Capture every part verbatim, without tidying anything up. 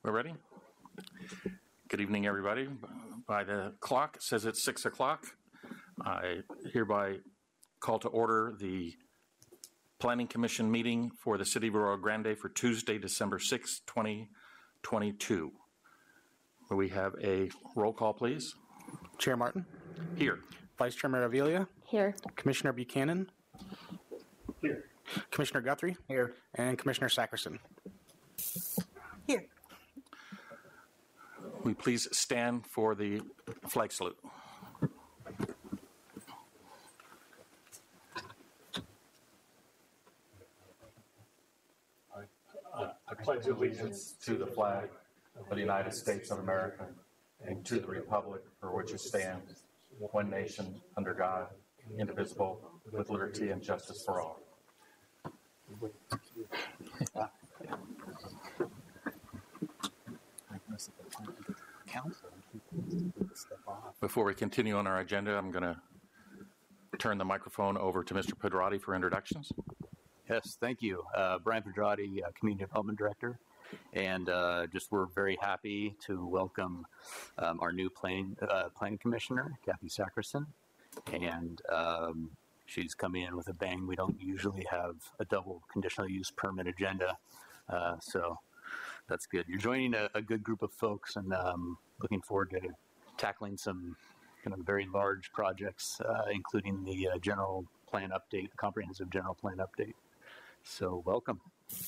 We're ready? Good evening, everybody. By the clock, it says it's six o'clock. I hereby call to order the Planning Commission meeting for the City of Rio Grande for Tuesday, December sixth, twenty twenty-two. We have a roll call, please. Chair Martin. Here. Vice Chair Maravilha. Here. Commissioner Buchanan. Here. Commissioner Guthrie. Here. And Commissioner Sackerson. Here. We please stand for the flag salute. I, I pledge allegiance to the flag of the United States of America and to the republic for which it stands, one nation, under God, indivisible, with liberty and justice for all. Before we continue on our agenda, I'm going to turn the microphone over to Mister Pedrati for introductions. Yes, thank you. Uh, Brian Pedrati, uh, Community Development Director. And uh, just we're very happy to welcome um, our new planning, uh, planning Commissioner, Kathy Sackerson. And um, she's coming in with a bang. We don't usually have a double conditional use permit agenda. Uh, so that's good. You're joining a, a good group of folks, and um, looking forward to tackling some kind of very large projects, uh, including the uh, general plan update, comprehensive general plan update. So welcome.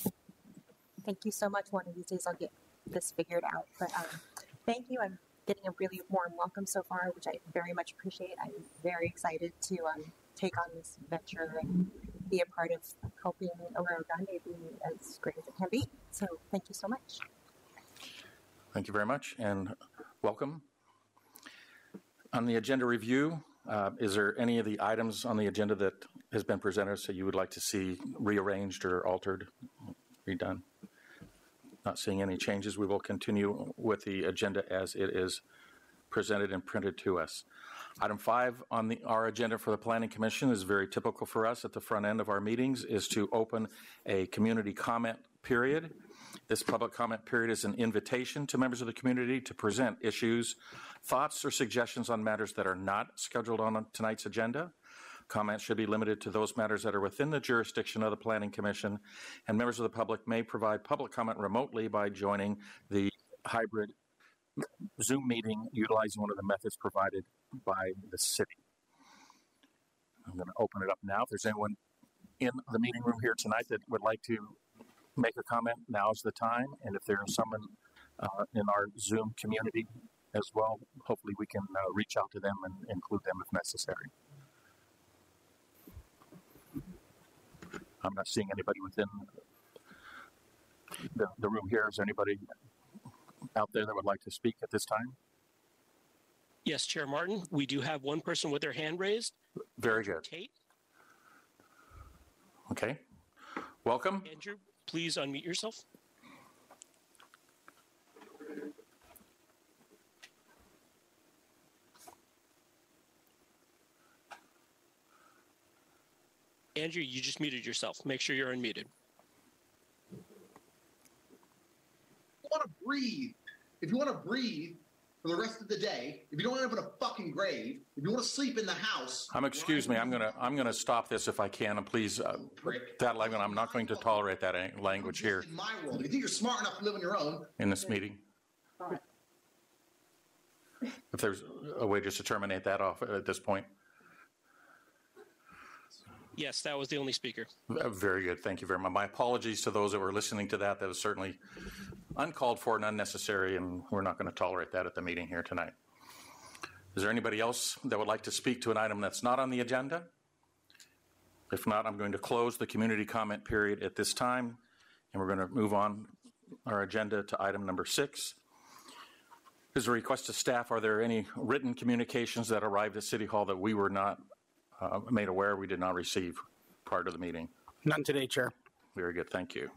Thank you so much. One of these days I'll get this figured out. But um, thank you. I'm getting a really warm welcome so far, which I very much appreciate. I'm very excited to um, take on this venture and be a part of helping Rio Grande be as great as it can be. So thank you so much. Thank you very much, and welcome. On the agenda review, uh, is there any of the items on the agenda that has been presented so you would like to see rearranged or altered, redone? Not seeing any changes. We will continue with the agenda as it is presented and printed to us. Item five on the, our agenda for the Planning Commission is very typical for us at the front end of our meetings, is to open a community comment period. This public comment period is an invitation to members of the community to present issues, thoughts, or suggestions on matters that are not scheduled on tonight's agenda. Comments should be limited to those matters that are within the jurisdiction of the Planning Commission, and members of the public may provide public comment remotely by joining the hybrid Zoom meeting utilizing one of the methods provided by the city. I'm going to open it up now. If there's anyone in the meeting room here tonight that would like to make a comment, now's the time. And if there's someone uh, in our Zoom community as well, hopefully we can uh, reach out to them and include them if necessary. I'm not seeing anybody within the, the room here. Is there anybody out there that would like to speak at this time? Yes, Chair Martin. We do have one person with their hand raised. Very good. Tate. Okay. Welcome. Andrew, please unmute yourself. Andrew, you just muted yourself. Make sure you're unmuted. You want to breathe. If you want to breathe for the rest of the day, if you don't want to live in a fucking grave, if you want to sleep in the house. Um, excuse me. I'm gonna I'm gonna stop this if I can, and please. Uh, that language. I'm not going to tolerate that language here. In my world, you think you're smart enough to live on your own in this meeting. If there's a way just to terminate that off at this point. Yes, that was the only speaker. Very good. Thank you very much. My apologies to those that were listening to that. That was certainly uncalled for and unnecessary, and we're not going to tolerate that at the meeting here tonight. Is there anybody else that would like to speak to an item that's not on the agenda? If not, I'm going to close the community comment period at this time, and we're going to move on our agenda to item number six. There's a request to staff. Are there any written communications that arrived at City Hall that we were not Uh, made aware we did not receive prior to the meeting? None today, Chair. Very good. Thank you.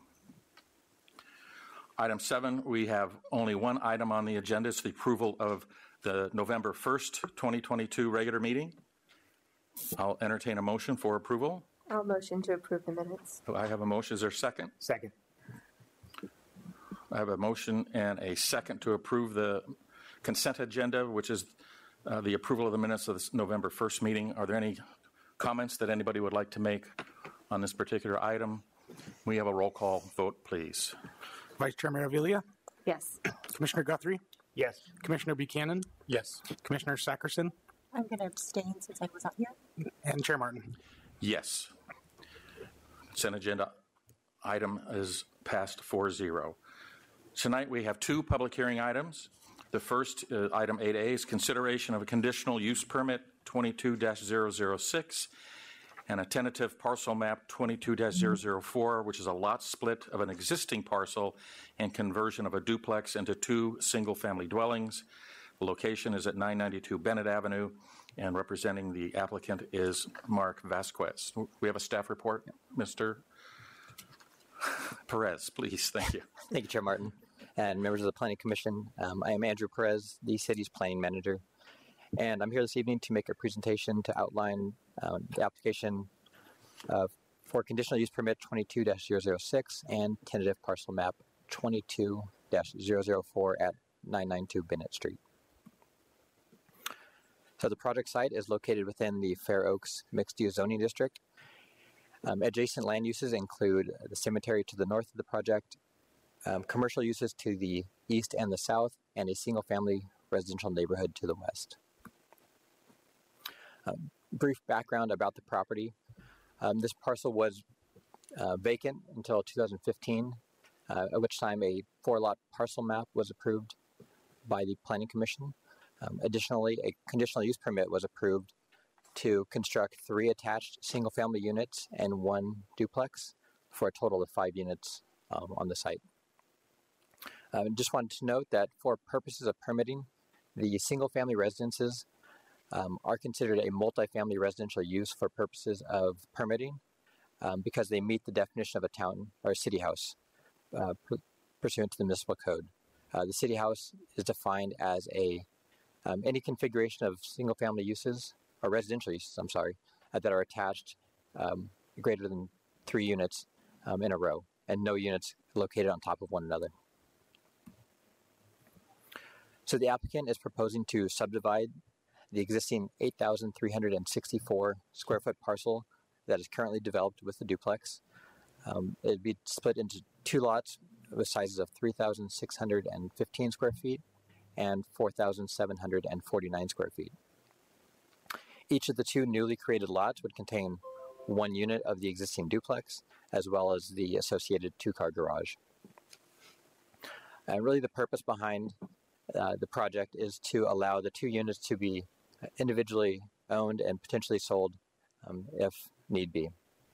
Item seven, we have only one item on the agenda. It's the approval of the November first, twenty twenty-two regular meeting. I'll entertain a motion for approval. I'll motion to approve the minutes. I have a motion. Is there a second? Second. I have a motion and a second to approve the consent agenda, which is uh, the approval of the minutes of this November first meeting. Are there any comments that anybody would like to make on this particular item? We have a roll call vote, please. Vice Chair Maravilla, Yes. Commissioner Guthrie, Yes. Commissioner Buchanan, Yes. Commissioner Sackerson, I'm going to abstain since I was not here. and Chair Martin. Yes. Consent agenda item is passed four zero. Tonight we have two public hearing items. The first, uh, item eight A, is consideration of a conditional use permit twenty-two dash zero zero six and a tentative parcel map twenty-two dash zero zero four, which is a lot split of an existing parcel and conversion of a duplex into two single-family dwellings. The location is at nine ninety-two Bennett Avenue, and representing the applicant is Mark Vasquez. We have a staff report. Mister Perez, please. Thank you. Thank you, Chair Martin, and members of the Planning Commission. Um, I am Andrew Perez, the city's planning manager, and I'm here this evening to make a presentation to outline uh, the application uh, for conditional use permit twenty-two dash zero zero six and tentative parcel map twenty-two dash zero zero four at nine ninety-two Bennett Street. So the project site is located within the Fair Oaks mixed-use zoning district. Um, adjacent land uses include the cemetery to the north of the project, um, commercial uses to the east and the south, and a single-family residential neighborhood to the west. Um, brief background about the property. Um, this parcel was uh, vacant until two thousand fifteen, uh, at which time a four-lot parcel map was approved by the Planning Commission. Um, additionally, a conditional use permit was approved to construct three attached single-family units and one duplex for a total of five units um, on the site. I just wanted to note that for purposes of permitting, the single-family residences um, are considered a multifamily residential use for purposes of permitting um, because they meet the definition of a town or city house uh, pursuant to the municipal code. Uh, the city house is defined as a um, any configuration of single-family uses or residential uses, I'm sorry, uh, that are attached um, greater than three units um, in a row, and no units located on top of one another. So the applicant is proposing to subdivide the existing eight thousand three hundred sixty-four square foot parcel that is currently developed with the duplex. Um, it'd be split into two lots with sizes of three thousand six hundred fifteen square feet and four thousand seven hundred forty-nine square feet. Each of the two newly created lots would contain one unit of the existing duplex, as well as the associated two-car garage. And really the purpose behind uh, the project is to allow the two units to be individually owned and potentially sold um, if need be.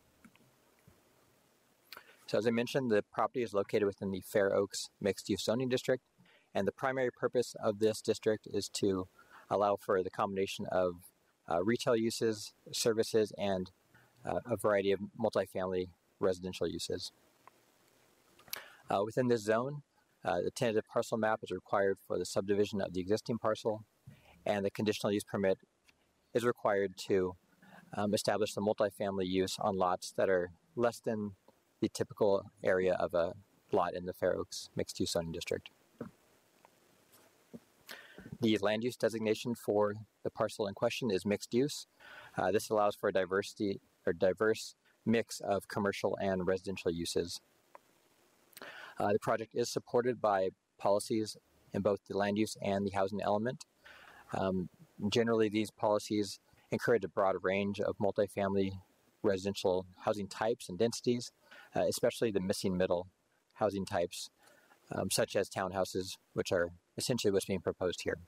So as I mentioned, the property is located within the Fair Oaks mixed-use zoning district, and the primary purpose of this district is to allow for the combination of uh, retail uses, services, and uh, a variety of multifamily residential uses. Uh, within this zone, uh, the tentative parcel map is required for the subdivision of the existing parcel, and the conditional use permit is required to um, establish the multifamily use on lots that are less than the typical area of a lot in the Fair Oaks mixed-use zoning district. The land use designation for the parcel in question is mixed use. Uh, this allows for a diversity or diverse mix of commercial and residential uses. Uh, the project is supported by policies in both the land use and the housing element. Um, generally, these policies encourage a broad range of multifamily residential housing types and densities, uh, especially the missing middle housing types, um, such as townhouses, which are essentially what's being proposed here.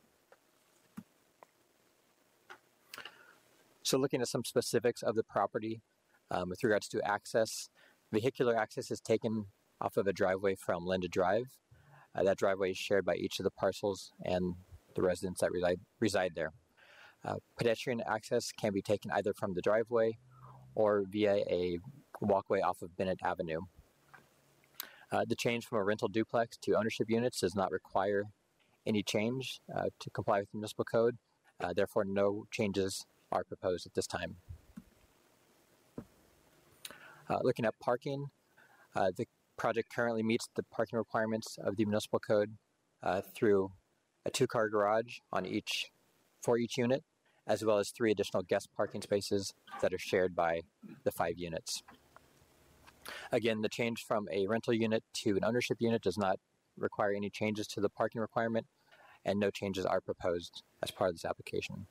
So looking at some specifics of the property, um, with regards to access, vehicular access is taken off of a driveway from Linda Drive. Uh, that driveway is shared by each of the parcels and the residents that reside, reside there. Uh, pedestrian access can be taken either from the driveway or via a walkway off of Bennett Avenue. Uh, the change from a rental duplex to ownership units does not require any change uh, to comply with the municipal code. Uh, therefore, no changes are proposed at this time. Uh, looking at parking, uh, the project currently meets the parking requirements of the municipal code uh, through a two-car garage on each for each unit, as well as three additional guest parking spaces that are shared by the five units. Again, the change from a rental unit to an ownership unit does not require any changes to the parking requirement, and no changes are proposed as part of this application.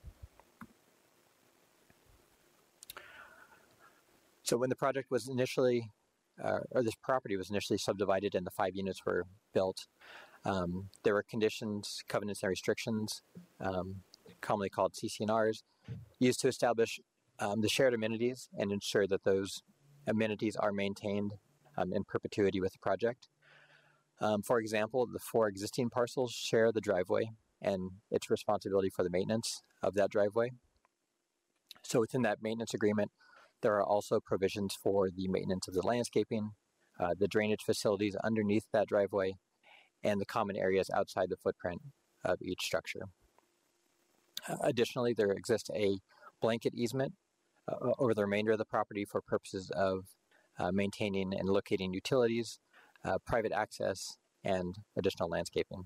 So when the project was initially, uh, or this property was initially subdivided and the five units were built, um, there were conditions, covenants, and restrictions, um, commonly called C C N Rs, used to establish um, the shared amenities and ensure that those amenities are maintained um, in perpetuity with the project. Um, for example, the four existing parcels share the driveway and its responsibility for the maintenance of that driveway. So within that maintenance agreement, there are also provisions for the maintenance of the landscaping, uh, the drainage facilities underneath that driveway, and the common areas outside the footprint of each structure. Uh, additionally, there exists a blanket easement uh, over the remainder of the property for purposes of uh, maintaining and locating utilities, uh, private access, and additional landscaping.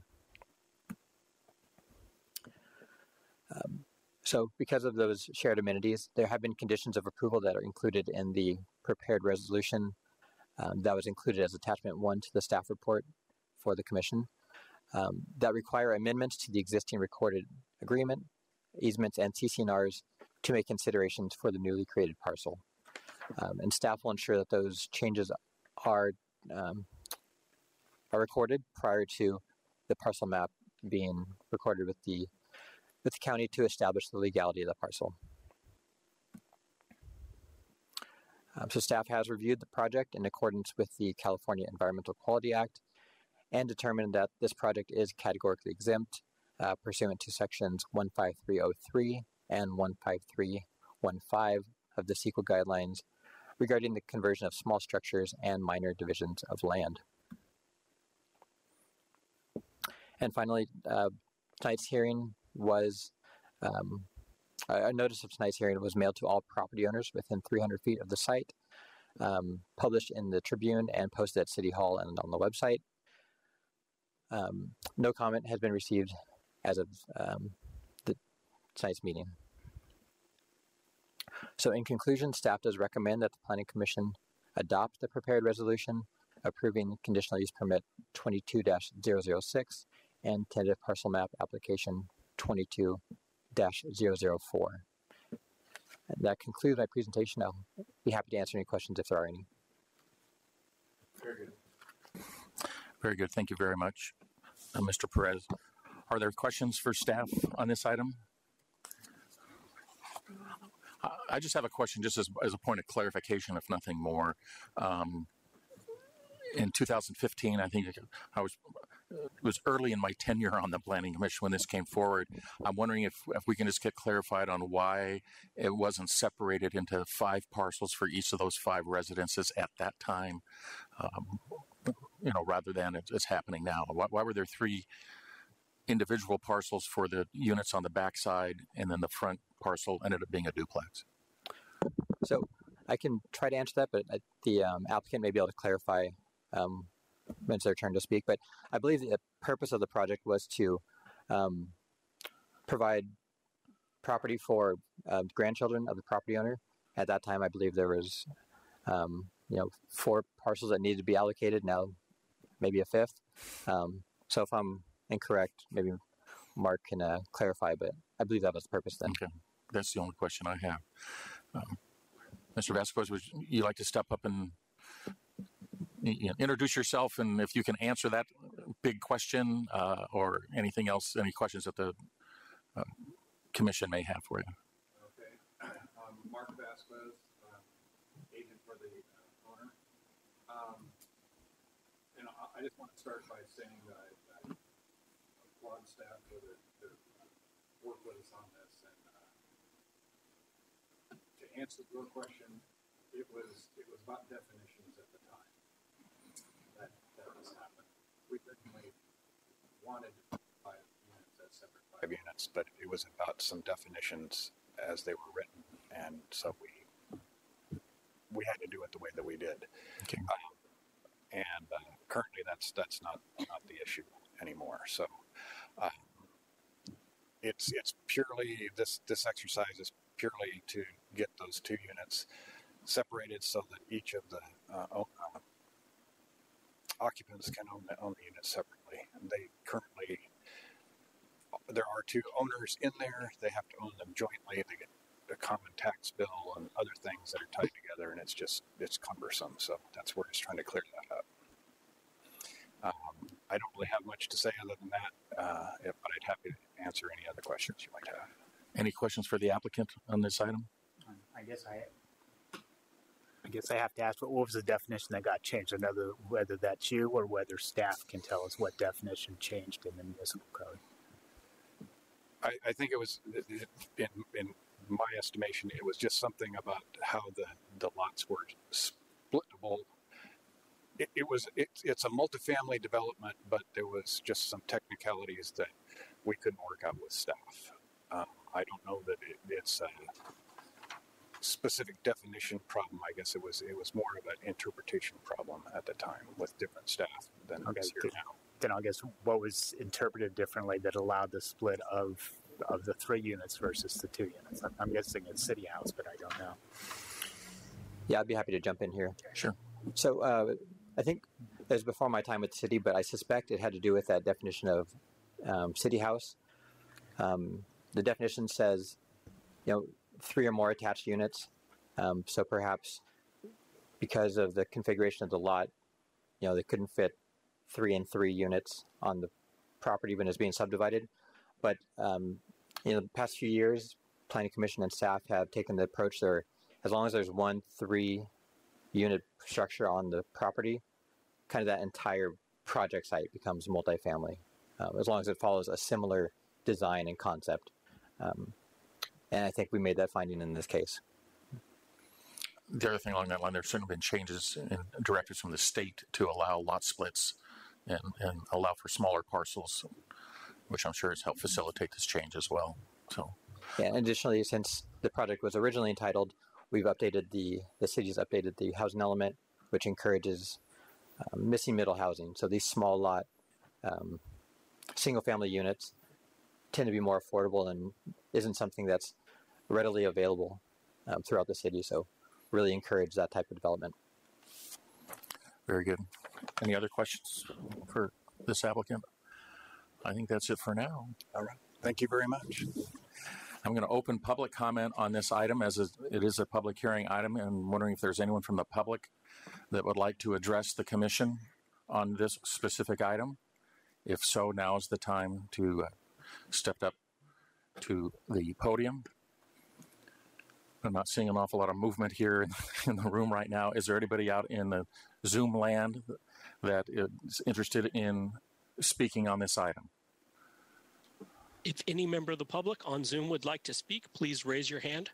Um, so because of those shared amenities, there have been conditions of approval that are included in the prepared resolution um, that was included as attachment one to the staff report for the commission um, that require amendments to the existing recorded agreement, easements, and C C N Rs to make considerations for the newly created parcel. Um, and staff will ensure that those changes are um, are recorded prior to the parcel map being recorded with the with the county to establish the legality of the parcel. Um, so staff has reviewed the project in accordance with the California Environmental Quality Act and determined that this project is categorically exempt uh, pursuant to sections one five three oh three and one five three one five of the CEQA guidelines regarding the conversion of small structures and minor divisions of land. And finally, uh, tonight's hearing was, um, a notice of tonight's hearing was mailed to all property owners within three hundred feet of the site, um, published in the Tribune and posted at City Hall and on the website. Um, no comment has been received as of um, the, tonight's meeting. So in conclusion, staff does recommend that the Planning Commission adopt the prepared resolution approving conditional use permit twenty-two dash zero zero six and tentative parcel map application twenty-two dash zero zero four. And that concludes my presentation. I'll be happy to answer any questions if there are any. Very good. Very good. Thank you very much, uh, Mister Perez. Are there questions for staff on this item? I just have a question just as, as a point of clarification, if nothing more. Um, in two thousand fifteen, I think I was, it was early in my tenure on the Planning Commission when this came forward. I'm wondering if, if we can just get clarified on why it wasn't separated into five parcels for each of those five residences at that time, um, you know, rather than it, it's happening now. Why, why were there three individual parcels for the units on the backside, and then the front parcel ended up being a duplex? So I can try to answer that, but the um, applicant may be able to clarify um, when it's their turn to speak. But I believe the purpose of the project was to um, provide property for uh, grandchildren of the property owner. At that time, I believe there was, um, you know, four parcels that needed to be allocated. Now, maybe a fifth. Um, so if I'm incorrect, maybe Mark can uh, clarify, but I believe that was the purpose then. Okay, that's the only question I have. Um, Mister Vasquez, would you like to step up and you know, introduce yourself, and if you can answer that big question uh, or anything else, any questions that the uh, commission may have for you? Okay, um, Mark Vasquez, um, agent for the uh, owner. Um, and I, I just want to start by saying that I, I applaud staff for the, the uh, work with us on this. And uh, to answer your question, it was it was about definitions at the time that that this happened. We originally wanted five units as separate five units, but it was about some definitions as they were written, and so we we had to do it the way that we did. Okay. Um, and uh, currently that's that's not not the issue anymore. So uh, it's it's purely this this exercise is purely to get those two units separated so that each of the uh, uh, occupants can own the, own the unit separately. And they currently, there are two owners in there. They have to own them jointly. They get a common tax bill and other things that are tied together, and it's just, it's cumbersome. So that's where it's trying to clear that up. Um, I don't really have much to say other than that, uh, if, but I'd happy to answer any other questions you might have. Any questions for the applicant on this item? I guess I, I guess I have to ask, what was the definition that got changed? Another, whether that's you or whether staff can tell us what definition changed in the municipal code. I, I think it was, in, in my estimation, it was just something about how the, the lots were splittable. It, it was, it, it's a multifamily development, but there was just some technicalities that we couldn't work out with staff. Um, I don't know that it, it's a specific definition problem. I guess it was it was more of an interpretation problem at the time with different staff than Okay, is here then, now. then I guess what was interpreted differently that allowed the split of of the three units versus the two units? I'm, I'm guessing it's City House, but I don't know. Yeah, I'd be happy to jump in here. Sure. So uh, I think it was before my time with the city, but I suspect it had to do with that definition of um, City House. Um, the definition says, you know, three or more attached units. Um, so perhaps because of the configuration of the lot, you know, they couldn't fit three and three units on the property when it's being subdivided. But um, in the past few years, Planning Commission and staff have taken the approach there, as long as there's one three unit structure on the property, kind of that entire project site becomes multifamily, uh, as long as it follows a similar design and concept. Um, and I think we made that finding in this case. The other thing along that line, there's certainly been changes in directives from the state to allow lot splits and, and allow for smaller parcels, which I'm sure has helped facilitate this change as well. So, yeah, and additionally, since the project was originally entitled, we've updated the, the city's updated the housing element, which encourages um, missing middle housing. So these small lot, um, single family units tend to be more affordable and isn't something that's readily available um, throughout the city. So really encourage that type of development. very good. Any other questions for this applicant? I think that's it for now. All right. Thank you very much. I'm going to open public comment on this item as it is a public hearing item, and I'm wondering if there's anyone from the public that would like to address the commission on this specific item. If so, now is the time to uh, step up to the podium. I'm not seeing an awful lot of movement here in, in the room right now. Is there anybody out in the Zoom land that is interested in speaking on this item? If any member of the public on Zoom would like to speak, please raise your hand.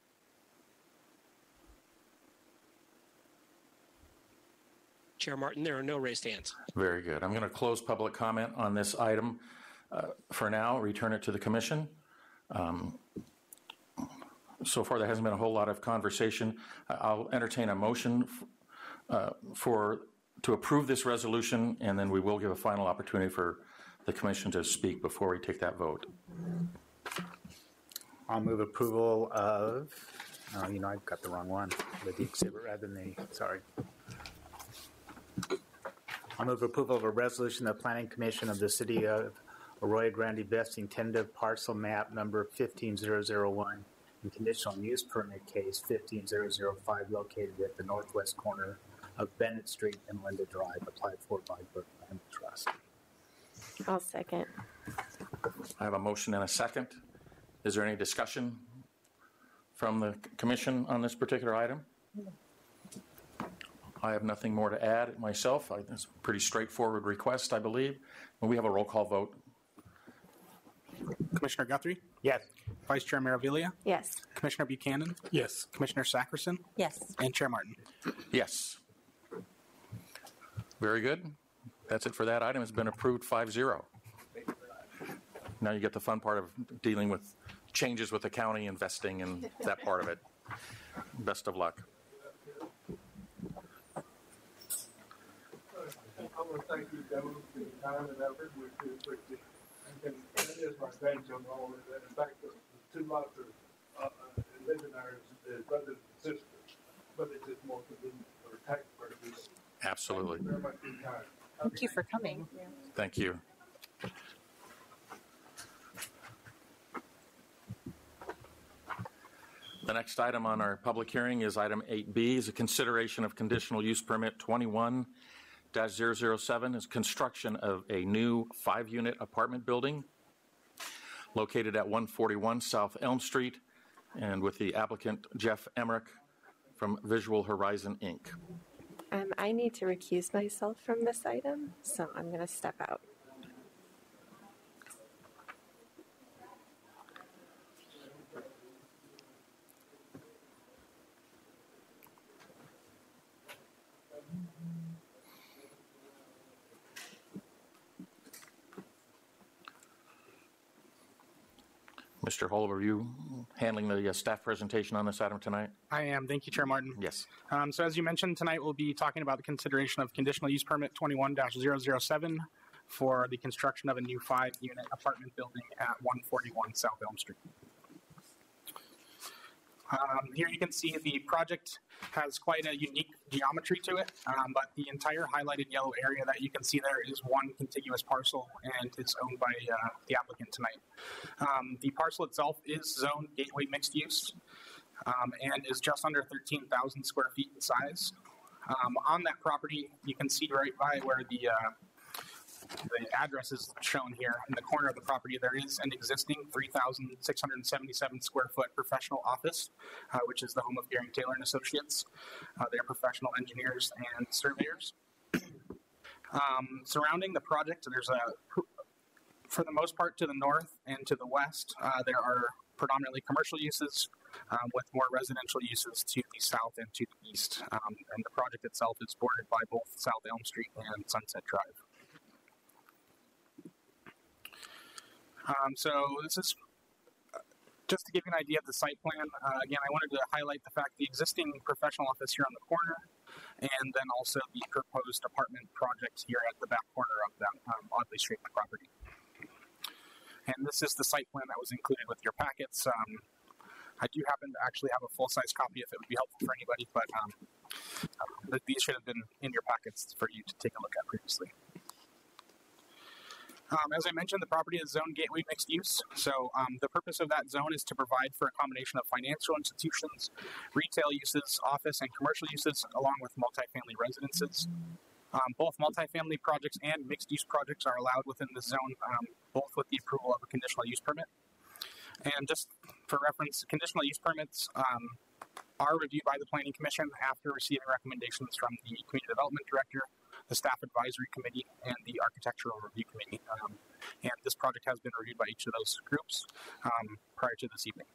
Chair Martin, there are no raised hands. Very good. I'm going to close public comment on this item uh, for now, return it to the commission. Um, so far, there hasn't been a whole lot of conversation. I'll entertain a motion f- uh, for to approve this resolution, and then we will give a final opportunity for the commission to speak before we take that vote. I'll move approval of, oh, you know, I've got the wrong one, with the exhibit rather than the, sorry. I'll move approval of a resolution of the Planning Commission of the City of Arroyo Grande vesting tentative parcel map number fifteen zero zero one and conditional use permit case fifteen zero zero five located at the northwest corner of Bennett Street and Linda Drive, applied for by Brookland Trust. I'll second. I have a motion and a second. Is there any discussion from the commission on this particular item? I have nothing more to add myself. I, it's a pretty straightforward request, I believe. And we have a roll call vote. Commissioner Guthrie? Yes. Vice Chair Maravilla? Yes. Commissioner Buchanan? Yes. Commissioner Sackerson? Yes. And Chair Martin. Yes. Very good. That's it for that item. It's been approved five zero. Now you get the fun part of dealing with changes with the county, investing, and that part of it. Best of luck. I want to thank you, gentlemen, for your time and effort. We do appreciate it. And that is my grandchildren, all of that. In fact, the, the two lots are uh, uh, living there is brothers and sisters, but it's just more convenient for tax purposes. Absolutely. Thank you very much for your time. Thank you for coming. Thank you. The next item on our public hearing is item eight B, is a consideration of conditional use permit twenty-one dash zero zero seven, is construction of a new five-unit apartment building located at one forty-one South Elm Street, and with the applicant Jeff Emmerich from Visual Horizon, Incorporated. Um, I need to recuse myself from this item, so I'm going to step out. Mister Hull, are you handling the uh, staff presentation on this item tonight? I am. Thank you, Chair Martin. Yes. Um, so as you mentioned, tonight we'll be talking about the consideration of conditional use permit twenty-one dash zero zero seven for the construction of a new five-unit apartment building at one forty-one South Elm Street. Um, here you can see the project has quite a unique geometry to it, um, but the entire highlighted yellow area that you can see there is one contiguous parcel, and it's owned by uh, the applicant tonight. Um, the parcel itself is zoned gateway mixed use, um, and is just under thirteen thousand square feet in size. Um, on that property, you can see right by where the uh, the address is shown here in the corner of the property, there is an existing three thousand six hundred seventy-seven square foot professional office, uh, which is the home of Gary Taylor and Associates. Uh, they're professional engineers and surveyors. Um, surrounding the project, there's a, for the most part to the north and to the west, uh, there are predominantly commercial uses, um, with more residential uses to the south and to the east. Um, and the project itself is bordered by both South Elm Street and Sunset Drive. Um, so this is uh, just to give you an idea of the site plan. Uh, again, I wanted to highlight the fact the existing professional office here on the corner, and then also the proposed apartment project here at the back corner of that um, oddly shaped property. And this is the site plan that was included with your packets. Um, I do happen to actually have a full-size copy if it would be helpful for anybody, but um, uh, these should have been in your packets for you to take a look at previously. Um, as I mentioned, the property is zone gateway mixed use. So um, the purpose of that zone is to provide for a combination of financial institutions, retail uses, office and commercial uses, along with multifamily residences. Um, both multifamily projects and mixed use projects are allowed within the zone, um, both with the approval of a conditional use permit. And just for reference, conditional use permits um, are reviewed by the Planning Commission after receiving recommendations from the Community Development Director, the Staff Advisory Committee, and the Architectural Review Committee. Um, and this project has been reviewed by each of those groups um, prior to this evening.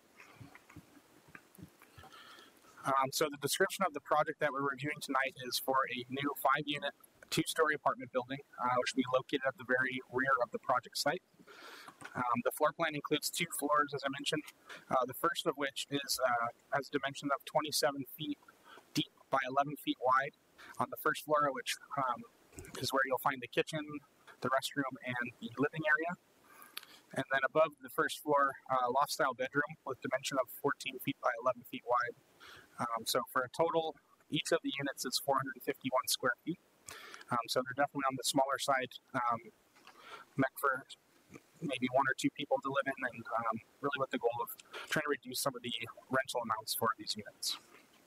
Um, so the description of the project that we're reviewing tonight is for a new five-unit, two-story apartment building, uh, which will be located at the very rear of the project site. Um, the floor plan includes two floors, as I mentioned, uh, the first of which is uh, has a dimension of twenty-seven feet deep by eleven feet wide on the first floor, which um, is where you'll find the kitchen, the restroom, and the living area. And then above the first floor, uh, loft-style bedroom with dimension of fourteen feet by eleven feet wide. Um, so for a total, each of the units is four hundred fifty-one square feet. Um, so they're definitely on the smaller side, um, meant for maybe one or two people to live in, and um, really with the goal of trying to reduce some of the rental amounts for these units.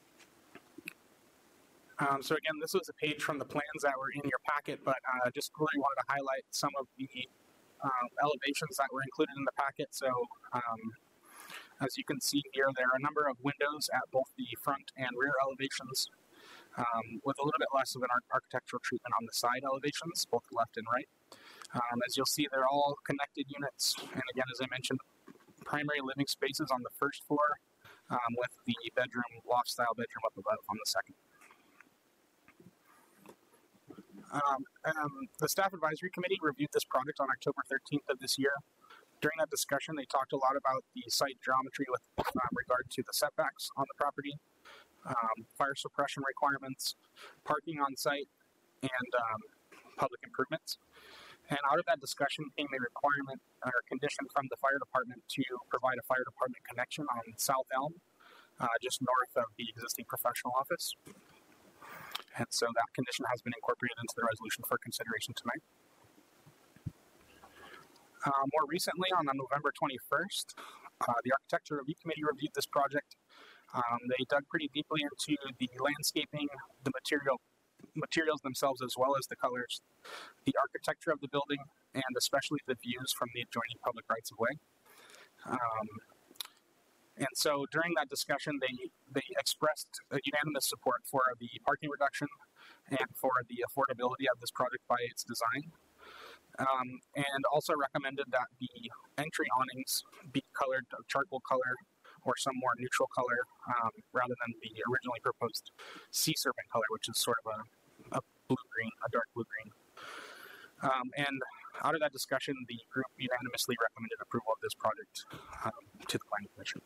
Um, so again, this was a page from the plans that were in your packet, but uh, just really wanted to highlight some of the um, elevations that were included in the packet. So um, as you can see here, there are a number of windows at both the front and rear elevations, um, with a little bit less of an ar- architectural treatment on the side elevations, both left and right. Um, as you'll see, they're all connected units, and again, as I mentioned, primary living spaces on the first floor, um, with the bedroom, loft-style bedroom up above on the second. Um, um, the Staff Advisory Committee reviewed this project on October thirteenth of this year. During that discussion, they talked a lot about the site geometry with um, regard to the setbacks on the property, um, fire suppression requirements, parking on site, and um, public improvements. And out of that discussion came a requirement or condition from the fire department to provide a fire department connection on South Elm, uh, just north of the existing professional office. And so that condition has been incorporated into the resolution for consideration tonight. Uh, more recently, on November twenty-first, uh, the Architecture Review Committee reviewed this project. Um, they dug pretty deeply into the landscaping, the material materials themselves, as well as the colors, the architecture of the building, and especially the views from the adjoining public rights-of-way. Um, and so during that discussion, they, they expressed a unanimous support for the parking reduction and for the affordability of this project by its design. Um, and also recommended that the entry awnings be colored a charcoal color or some more neutral color um, rather than the originally proposed sea serpent color, which is sort of a, a blue-green, a dark blue-green. Um, and out of that discussion, the group unanimously recommended approval of this project um, to the Planning Commission.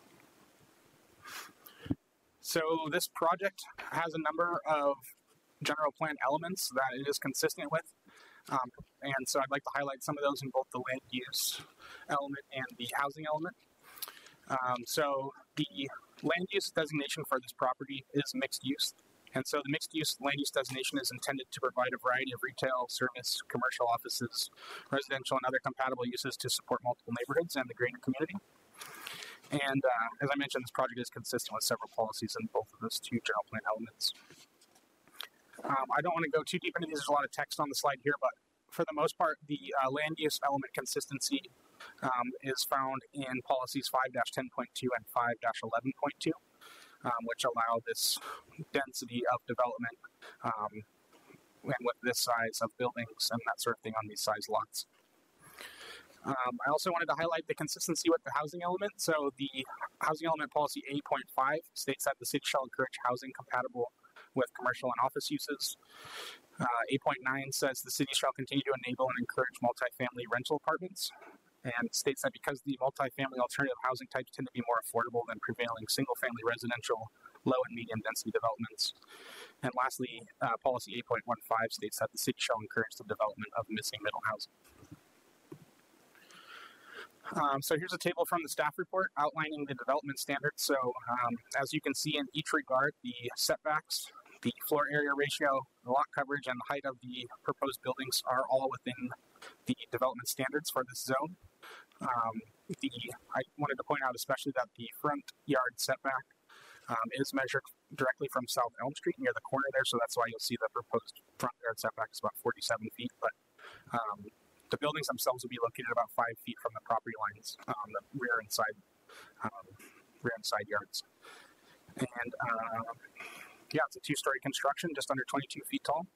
So this project has a number of general plan elements that it is consistent with. Um, and so I'd like to highlight some of those in both the land use element and the housing element. Um, so the land use designation for this property is mixed use. And so the mixed use land use designation is intended to provide a variety of retail, service, commercial offices, residential, and other compatible uses to support multiple neighborhoods and the greater community. And uh, as I mentioned, this project is consistent with several policies in both of those two general plan elements. Um, I don't want to go too deep into these. There's a lot of text on the slide here, but for the most part, the uh, land use element consistency um, is found in policies five dash ten point two and five dash eleven point two, um, which allow this density of development um, and with this size of buildings and that sort of thing on these size lots. Um, I also wanted to highlight the consistency with the housing element. So the housing element policy eight point five states that the city shall encourage housing compatible with commercial and office uses. Uh, eight point nine says the city shall continue to enable and encourage multifamily rental apartments, and states that because the multifamily alternative housing types tend to be more affordable than prevailing single-family residential, low and medium density developments. And lastly, uh, policy eight point one five states that the city shall encourage the development of missing middle housing. Um, so here's a table from the staff report outlining the development standards. So um, as you can see in each regard, the setbacks, the floor area ratio, the lot coverage, and the height of the proposed buildings are all within the development standards for this zone. Um, the, I wanted to point out especially that the front yard setback um, is measured directly from South Elm Street near the corner there, so that's why you'll see the proposed front yard setback is about forty-seven feet, but um, the buildings themselves will be located about five feet from the property lines on the rear and side, um, rear and side yards. And uh, yeah, it's a two-story construction, just under twenty-two feet tall.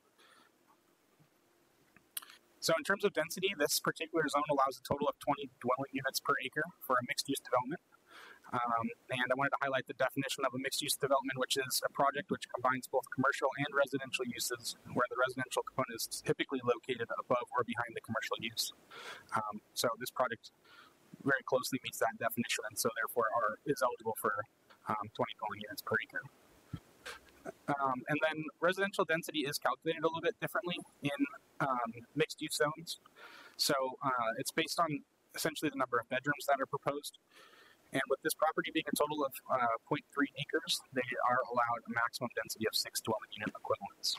So in terms of density, this particular zone allows a total of twenty dwelling units per acre for a mixed-use development. Um, and I wanted to highlight the definition of a mixed-use development, which is a project which combines both commercial and residential uses, where the residential component is typically located above or behind the commercial use. Um, so this project very closely meets that definition, and so therefore are, is eligible for um, twenty dwelling units per acre. Um, and then residential density is calculated a little bit differently in um, mixed-use zones. So uh, it's based on essentially the number of bedrooms that are proposed. And with this property being a total of uh, zero point three acres, they are allowed a maximum density of six dwelling unit equivalents.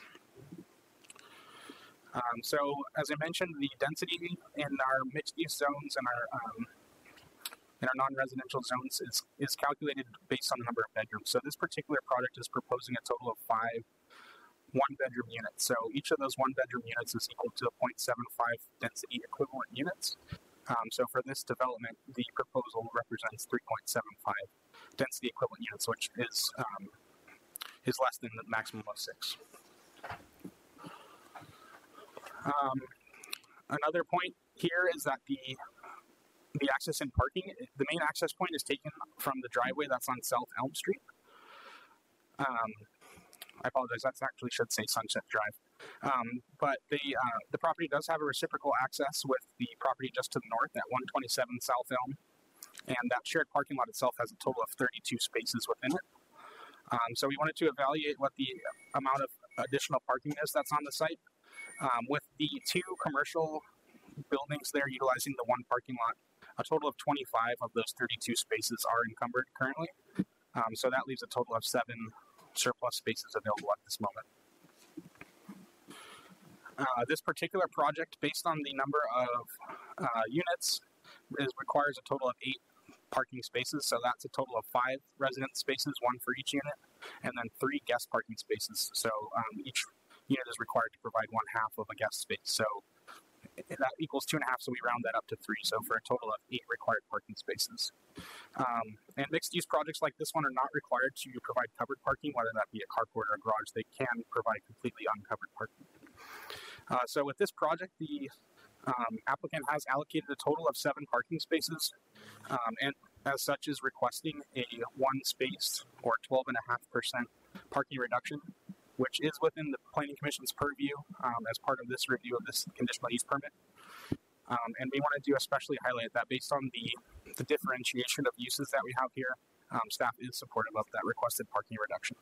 Um, so as I mentioned, the density in our mixed-use zones and our um, in our non-residential zones is, is calculated based on the number of bedrooms. So this particular project is proposing a total of five one-bedroom units. So each of those one-bedroom units is equal to zero point seven five density equivalent units. Um, so for this development, the proposal represents three point seven five density equivalent units, which is um, is less than the maximum of six. Um, another point here is that the the access and parking, the main access point is taken from the driveway that's on South Elm Street. Um, I apologize, that actually should say Sunset Drive. Um, but the, uh, the property does have a reciprocal access with the property just to the north at one twenty-seven South Elm. And that shared parking lot itself has a total of thirty-two spaces within it. Um, so we wanted to evaluate what the amount of additional parking is that's on the site. Um, with the two commercial buildings there utilizing the one parking lot, a total of twenty-five of those thirty-two spaces are encumbered currently. Um, so that leaves a total of seven surplus spaces available at this moment. Uh, this particular project, based on the number of uh, units, is, requires a total of eight parking spaces. So that's a total of five resident spaces, one for each unit, and then three guest parking spaces. So um, each unit is required to provide one half of a guest space. So that equals two and a half, so we round that up to three. So for a total of eight required parking spaces. Um, and mixed-use projects like this one are not required to provide covered parking, whether that be a carport or a garage. They can provide completely uncovered parking. Uh, so with this project, the um, applicant has allocated a total of seven parking spaces, um, and as such is requesting a one space or twelve point five percent parking reduction, which is within the Planning Commission's purview um, as part of this review of this conditional use permit. Um, and we wanted to especially highlight that based on the, the differentiation of uses that we have here, um, staff is supportive of that requested parking reduction.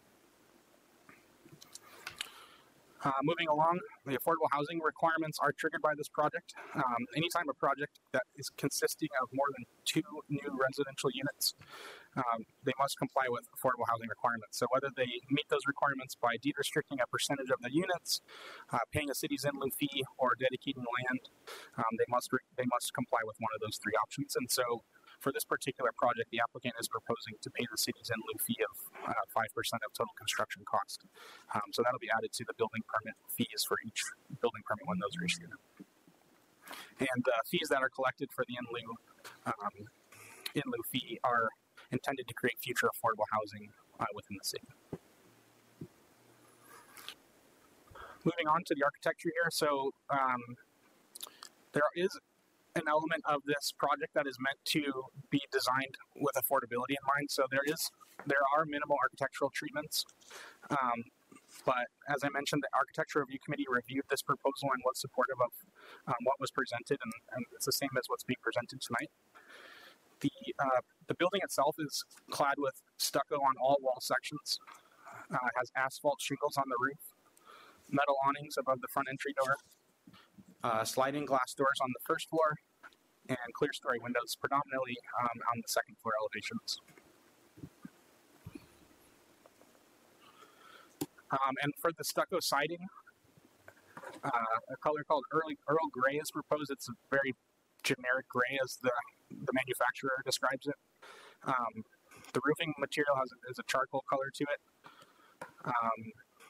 Uh, moving along, the affordable housing requirements are triggered by this project. Um, anytime a project that is consisting of more than two new residential units, um, they must comply with affordable housing requirements. So whether they meet those requirements by deed restricting a percentage of the units, uh, paying a city's in lieu fee, or dedicating land, um, they must re- they must comply with one of those three options. And so for this particular project, the applicant is proposing to pay the city's in lieu fee of uh, five percent of total construction cost. Um, so that'll be added to the building permit fees for each building permit when those are issued. And uh, fees that are collected for the in lieu, um, in lieu fee are intended to create future affordable housing uh, within the city. Moving on to the architecture here. So um, there is an element of this project that is meant to be designed with affordability in mind. So there is, there are minimal architectural treatments, um, but as I mentioned, the Architecture Review Committee reviewed this proposal and was supportive of um, what was presented, and, and it's the same as what's being presented tonight. The uh, the building itself is clad with stucco on all wall sections, uh, has asphalt shingles on the roof, metal awnings above the front entry door, uh, sliding glass doors on the first floor, and clear story windows predominantly um, on the second floor elevations. Um, and for the stucco siding, uh, a color called Earl, Earl Grey is proposed. It's a very generic gray as the, the manufacturer describes it. Um, the roofing material has a, is a charcoal color to it. Um,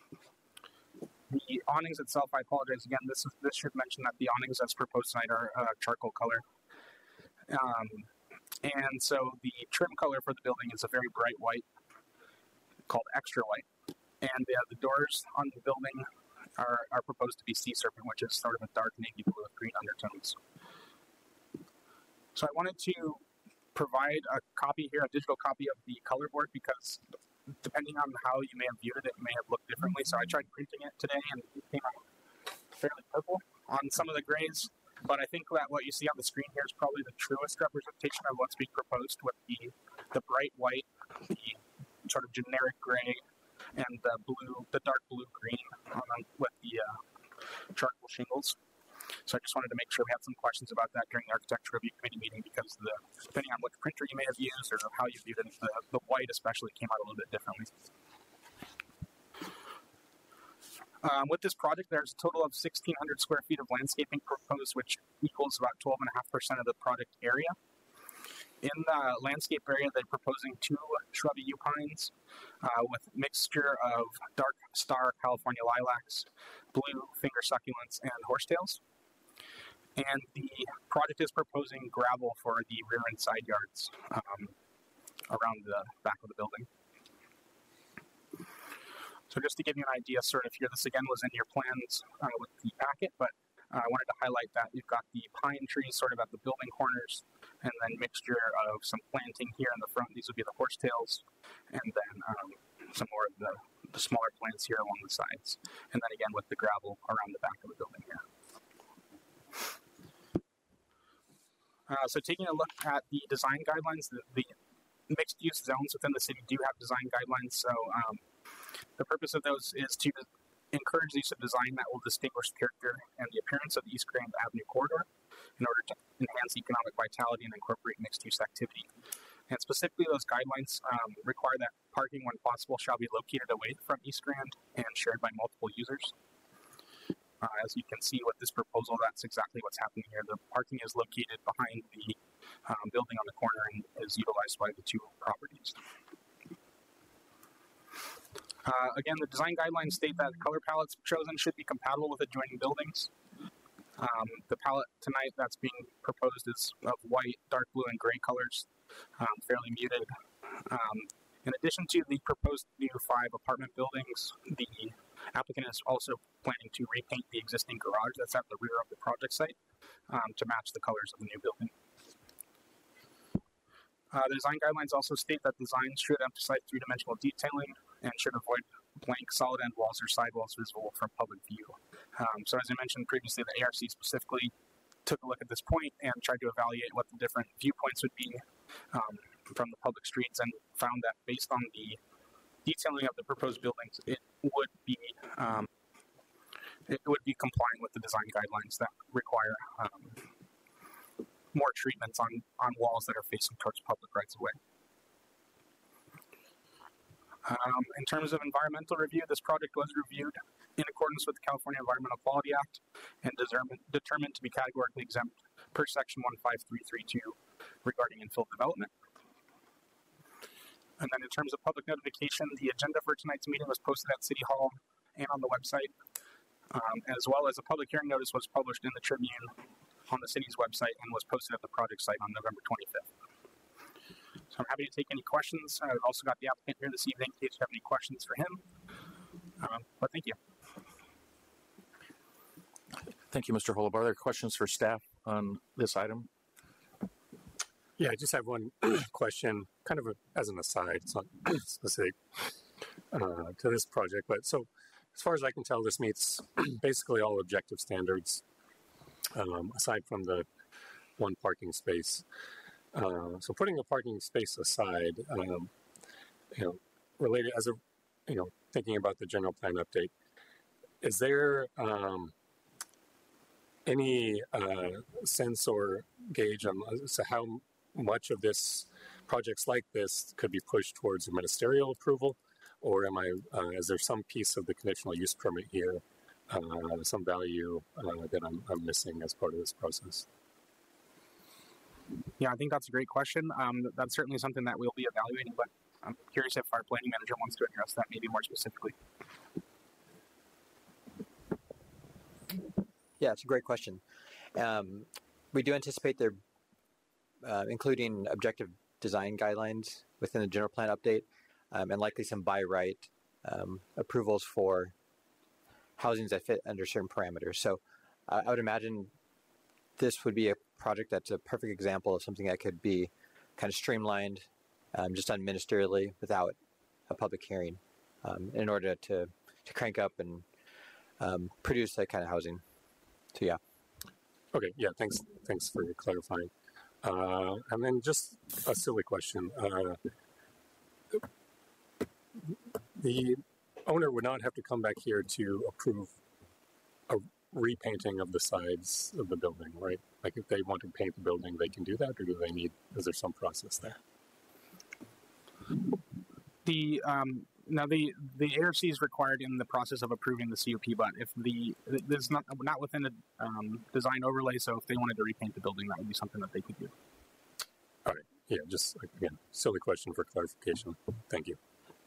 The awnings itself, I apologize again, this is, this should mention that the awnings as proposed tonight are uh, charcoal color. Um, and so the trim color for the building is a very bright white called extra white. And uh, the doors on the building are, are proposed to be sea serpent, which is sort of a dark navy blue with green undertones. So I wanted to provide a copy here, a digital copy of the color board, because depending on how you may have viewed it, it may have looked differently. So I tried printing it today, and it came out fairly purple on some of the grays. But I think that what you see on the screen here is probably the truest representation of what's being proposed, with the the bright white, the sort of generic gray, and the blue, the dark blue green on, with the uh, charcoal shingles. So I just wanted to make sure we had some questions about that during the Architecture Review Committee meeting, because the, depending on which printer you may have used or how you viewed it, the, the white especially came out a little bit differently. Um, with this project, there's a total of sixteen hundred square feet of landscaping proposed, which equals about twelve point five percent of the project area. In the landscape area, they're proposing two shrubby yew pines uh, with mixture of dark star California lilacs, blue finger succulents, and horsetails. And the project is proposing gravel for the rear and side yards um, around the back of the building. So just to give you an idea, sort of here, this again was in your plans uh, with the packet, but uh, I wanted to highlight that you've got the pine trees sort of at the building corners, and then mixture of some planting here in the front. These would be the horsetails, and then um, some more of the, the smaller plants here along the sides. And then again with the gravel around the back of the building here. Uh, so taking a look at the design guidelines, the, the mixed-use zones within the city do have design guidelines. So um, the purpose of those is to encourage the use of design that will distinguish the character and the appearance of the East Grand Avenue corridor in order to enhance economic vitality and incorporate mixed-use activity. And specifically, those guidelines um, require that parking, when possible, shall be located away from East Grand and shared by multiple users. Uh, as you can see with this proposal, that's exactly what's happening here. The parking is located behind the um, building on the corner and is utilized by the two properties. Uh, again, the design guidelines state that color palettes chosen should be compatible with adjoining buildings. Um, the palette tonight that's being proposed is of white, dark blue, and gray colors, um, fairly muted. Um, in addition to the proposed new five apartment buildings, the applicant is also planning to repaint the existing garage that's at the rear of the project site um, to match the colors of the new building. Uh, the design guidelines also state that designs should emphasize three-dimensional detailing and should avoid blank solid end walls or sidewalls visible from public view. Um, so as I mentioned previously, the A R C specifically took a look at this point and tried to evaluate what the different viewpoints would be um, from the public streets, and found that based on the detailing of the proposed buildings, it would be um, it would be compliant with the design guidelines that require um, more treatments on, on walls that are facing towards public rights of way. Um, in terms of environmental review, this project was reviewed in accordance with the California Environmental Quality Act and determined, determined to be categorically exempt per section one five three three two regarding infill development. And then in terms of public notification, the agenda for tonight's meeting was posted at City Hall and on the website, um, as well as a public hearing notice was published in the Tribune on the city's website and was posted at the project site on November twenty-fifth. So I'm happy to take any questions. I've also got the applicant here this evening in case you have any questions for him. Um, but thank you. Thank you, Mister Holobar. Are there questions for staff on this item? Yeah, I just have one question, kind of a, as an aside. It's not specific uh, to this project, but so as far as I can tell, this meets basically all objective standards, um, aside from the one parking space. Uh, so putting the parking space aside, um, you know, related as a, you know, thinking about the general plan update, is there um, any uh, sense or gauge on so how much of this projects like this could be pushed towards a ministerial approval, or am I uh, is there some piece of the conditional use permit here, uh, some value uh, that I'm, I'm missing as part of this process? Yeah, I think that's a great question. Um, that's certainly something that we'll be evaluating, but I'm curious if our planning manager wants to address that maybe more specifically. Yeah, it's a great question. Um, we do anticipate they're uh, including objective design guidelines within the general plan update, um, and likely some by right um, approvals for housings that fit under certain parameters. So uh, I would imagine this would be a project that's a perfect example of something that could be kind of streamlined, um, just done ministerially without a public hearing, um, in order to, to crank up and um, produce that kind of housing. So yeah. Okay. Yeah. Thanks. Thanks for clarifying. Uh, and then just a silly question. Uh, the owner would not have to come back here to approve a repainting of the sides of the building, right? Like if they want to paint the building, they can do that, or do they need, is there some process there? The um, now the the A R C is required in the process of approving the C O P, but if the this is not not within the um, design overlay, so if they wanted to repaint the building, that would be something that they could do. All right. Yeah. Just again, silly question for clarification. Thank you.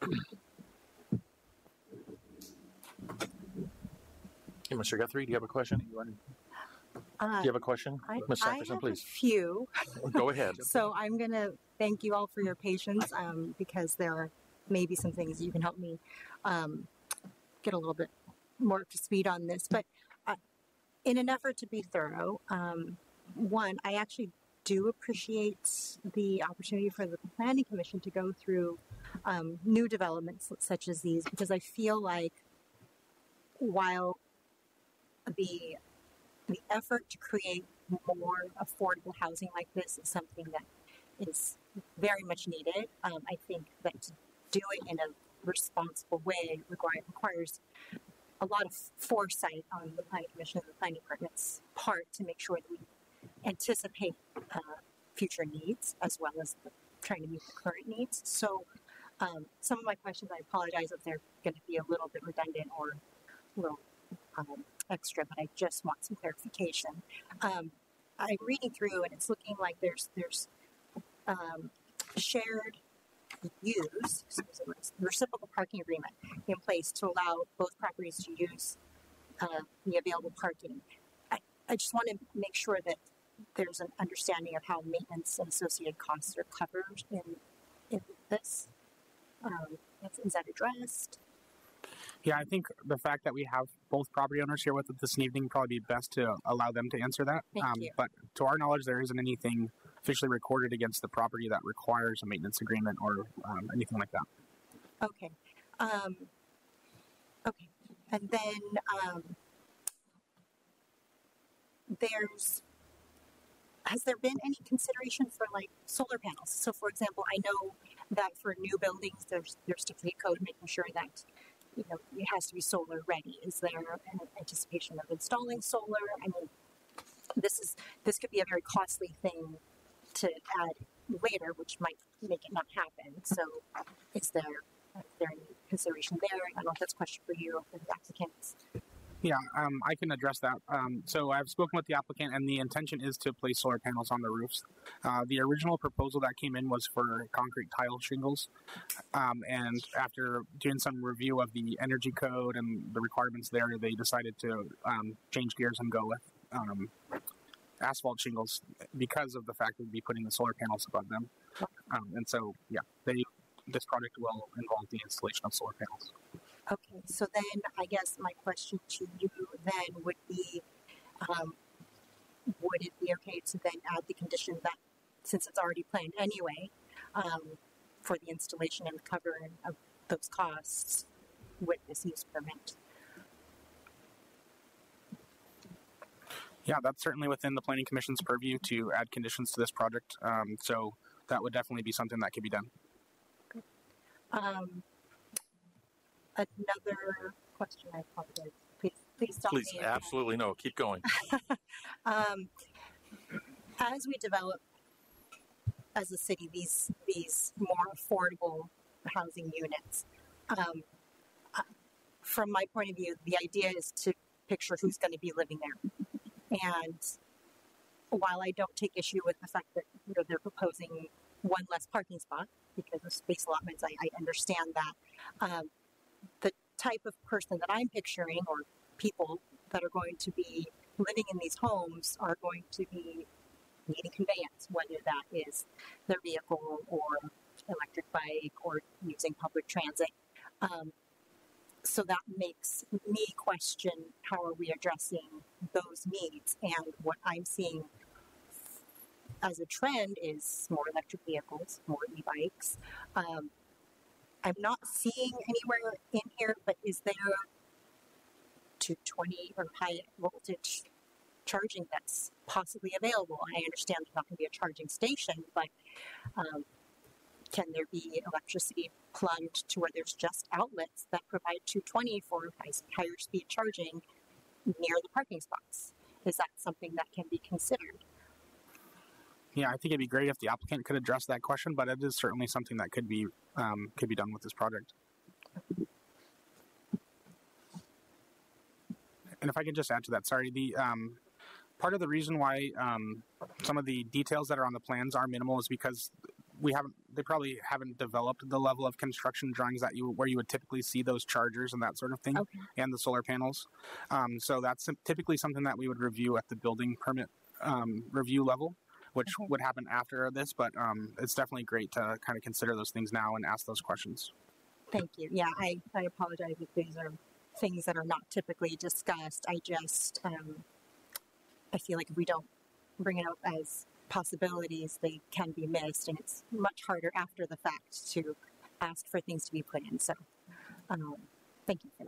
Hey, Mister Guthrie, do you have a question? Uh, do you have a question? I, Miz I Sackerson, have please. a few. Go ahead. So I'm going to thank you all for your patience, um, because there are maybe some things you can help me um, get a little bit more up to speed on this. But uh, in an effort to be thorough, um, one, I actually do appreciate the opportunity for the Planning Commission to go through um, new developments such as these, because I feel like while the the effort to create more affordable housing like this is something that is very much needed, um, I think that to do it in a responsible way require, requires a lot of foresight on the planning commission and the planning department's part to make sure that we anticipate uh, future needs as well as the, trying to meet the current needs. So um, some of my questions, I apologize if they're going to be a little bit redundant or a little um, extra, but I just want some clarification. Um, I'm reading through and it's looking like there's there's um, shared use, so there's a reciprocal parking agreement in place to allow both properties to use uh, the available parking. I, I just want to make sure that there's an understanding of how maintenance and associated costs are covered in in this. Um, is, is that addressed? Yeah, I think the fact that we have both property owners here with us this evening probably be best to allow them to answer that. Thank um, you. But to our knowledge, there isn't anything officially recorded against the property that requires a maintenance agreement or um, anything like that. Okay. Um, okay. And then um, there's, has there been any consideration for like solar panels? So for example, I know that for new buildings, there's, there's typically a code making sure that, you know, it has to be solar ready. Is there an anticipation of installing solar? I mean, this is, this could be a very costly thing to add later, which might make it not happen. So is there, is there any consideration there? I don't know if that's a question for you or for the applicants. Yeah, um, I can address that. Um, so I've spoken with the applicant, and the intention is to place solar panels on the roofs. Uh, the original proposal that came in was for concrete tile shingles, um, and after doing some review of the energy code and the requirements there, they decided to um, change gears and go with um, asphalt shingles because of the fact that we'd be putting the solar panels above them. Um, and so, yeah, they, this project will involve the installation of solar panels. Okay, so then I guess my question to you then would be, um, would it be okay to then add the condition that, since it's already planned anyway, um, for the installation and the covering of those costs with this use permit? Yeah, that's certainly within the Planning Commission's purview to add conditions to this project. Um, so that would definitely be something that could be done. Okay. Um, Another question, I apologize. Please, please stop Please, me. absolutely no. Keep going. um, as we develop as a city these these more affordable housing units, um, uh, from my point of view, the idea is to picture who's going to be living there. And while I don't take issue with the fact that, you know, they're proposing one less parking spot because of space allotments, I, I understand that. Um, the type of person that I'm picturing, or people that are going to be living in these homes, are going to be needing conveyance, whether that is their vehicle or electric bike or using public transit. Um, so that makes me question, how are we addressing those needs? And what I'm seeing as a trend is more electric vehicles, more e-bikes. Um, I'm not seeing anywhere in here, but is there two twenty or high voltage charging that's possibly available? I understand there's not going to be a charging station, but um, can there be electricity plugged to where there's just outlets that provide two twenty for high, higher speed charging near the parking spots? Is that something that can be considered? Yeah, I think it'd be great if the applicant could address that question, but it is certainly something that could be um, could be done with this project. And if I could just add to that, sorry, the um, part of the reason why um, some of the details that are on the plans are minimal is because we haven't, they probably haven't developed the level of construction drawings that you, where you would typically see those chargers and that sort of thing, okay, and the solar panels. Um, so that's typically something that we would review at the building permit um, review level, which okay. would happen after this, but um, it's definitely great to kind of consider those things now and ask those questions. Thank you. Yeah, I, I apologize if these are things that are not typically discussed. I just, um, I feel like if we don't bring it up as possibilities, they can be missed, and it's much harder after the fact to ask for things to be put in. So, um, thank you for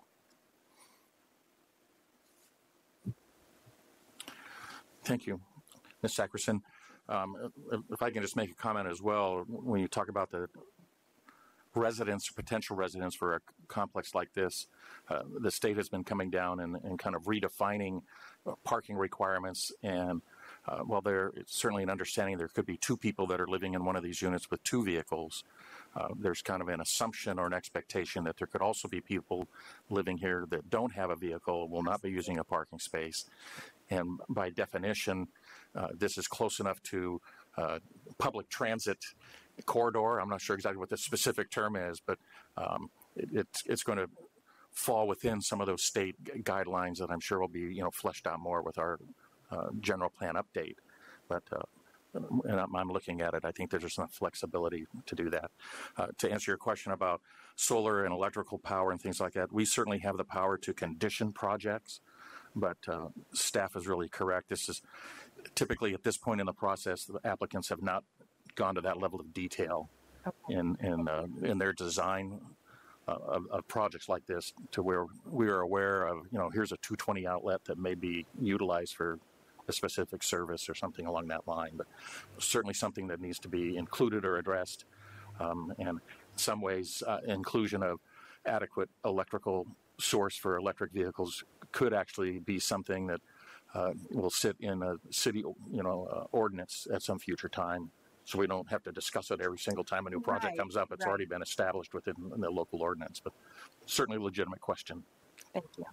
that. Thank you, Miz Sackerson. Um, if I can just make a comment as well, when you talk about the residents, potential residents for a complex like this, uh, the state has been coming down and, and kind of redefining uh, parking requirements. And uh, while there is certainly an understanding there could be two people that are living in one of these units with two vehicles, uh, there's kind of an assumption or an expectation that there could also be people living here that don't have a vehicle, will not be using a parking space. And by definition, uh, this is close enough to uh, public transit corridor. I'm not sure exactly what the specific term is, but um, it, it's, it's going to fall within some of those state guidelines that I'm sure will be, you know, fleshed out more with our uh, general plan update. But uh, and I'm, I'm looking at it, I think there's enough flexibility to do that. Uh, to answer your question about solar and electrical power and things like that, we certainly have the power to condition projects, but uh, staff is really correct. This is typically at this point in the process, the applicants have not gone to that level of detail in in, uh, in their design uh, of, of projects like this, to where we are aware of, you know, here's a two twenty outlet that may be utilized for a specific service or something along that line, but certainly something that needs to be included or addressed. Um, and in some ways, uh, inclusion of adequate electrical source for electric vehicles could actually be something that uh, will sit in a city, you know, uh, ordinance at some future time. So we don't have to discuss it every single time a new project Right, comes up. It's right. already been established within the local ordinance, but certainly a legitimate question. Thank you.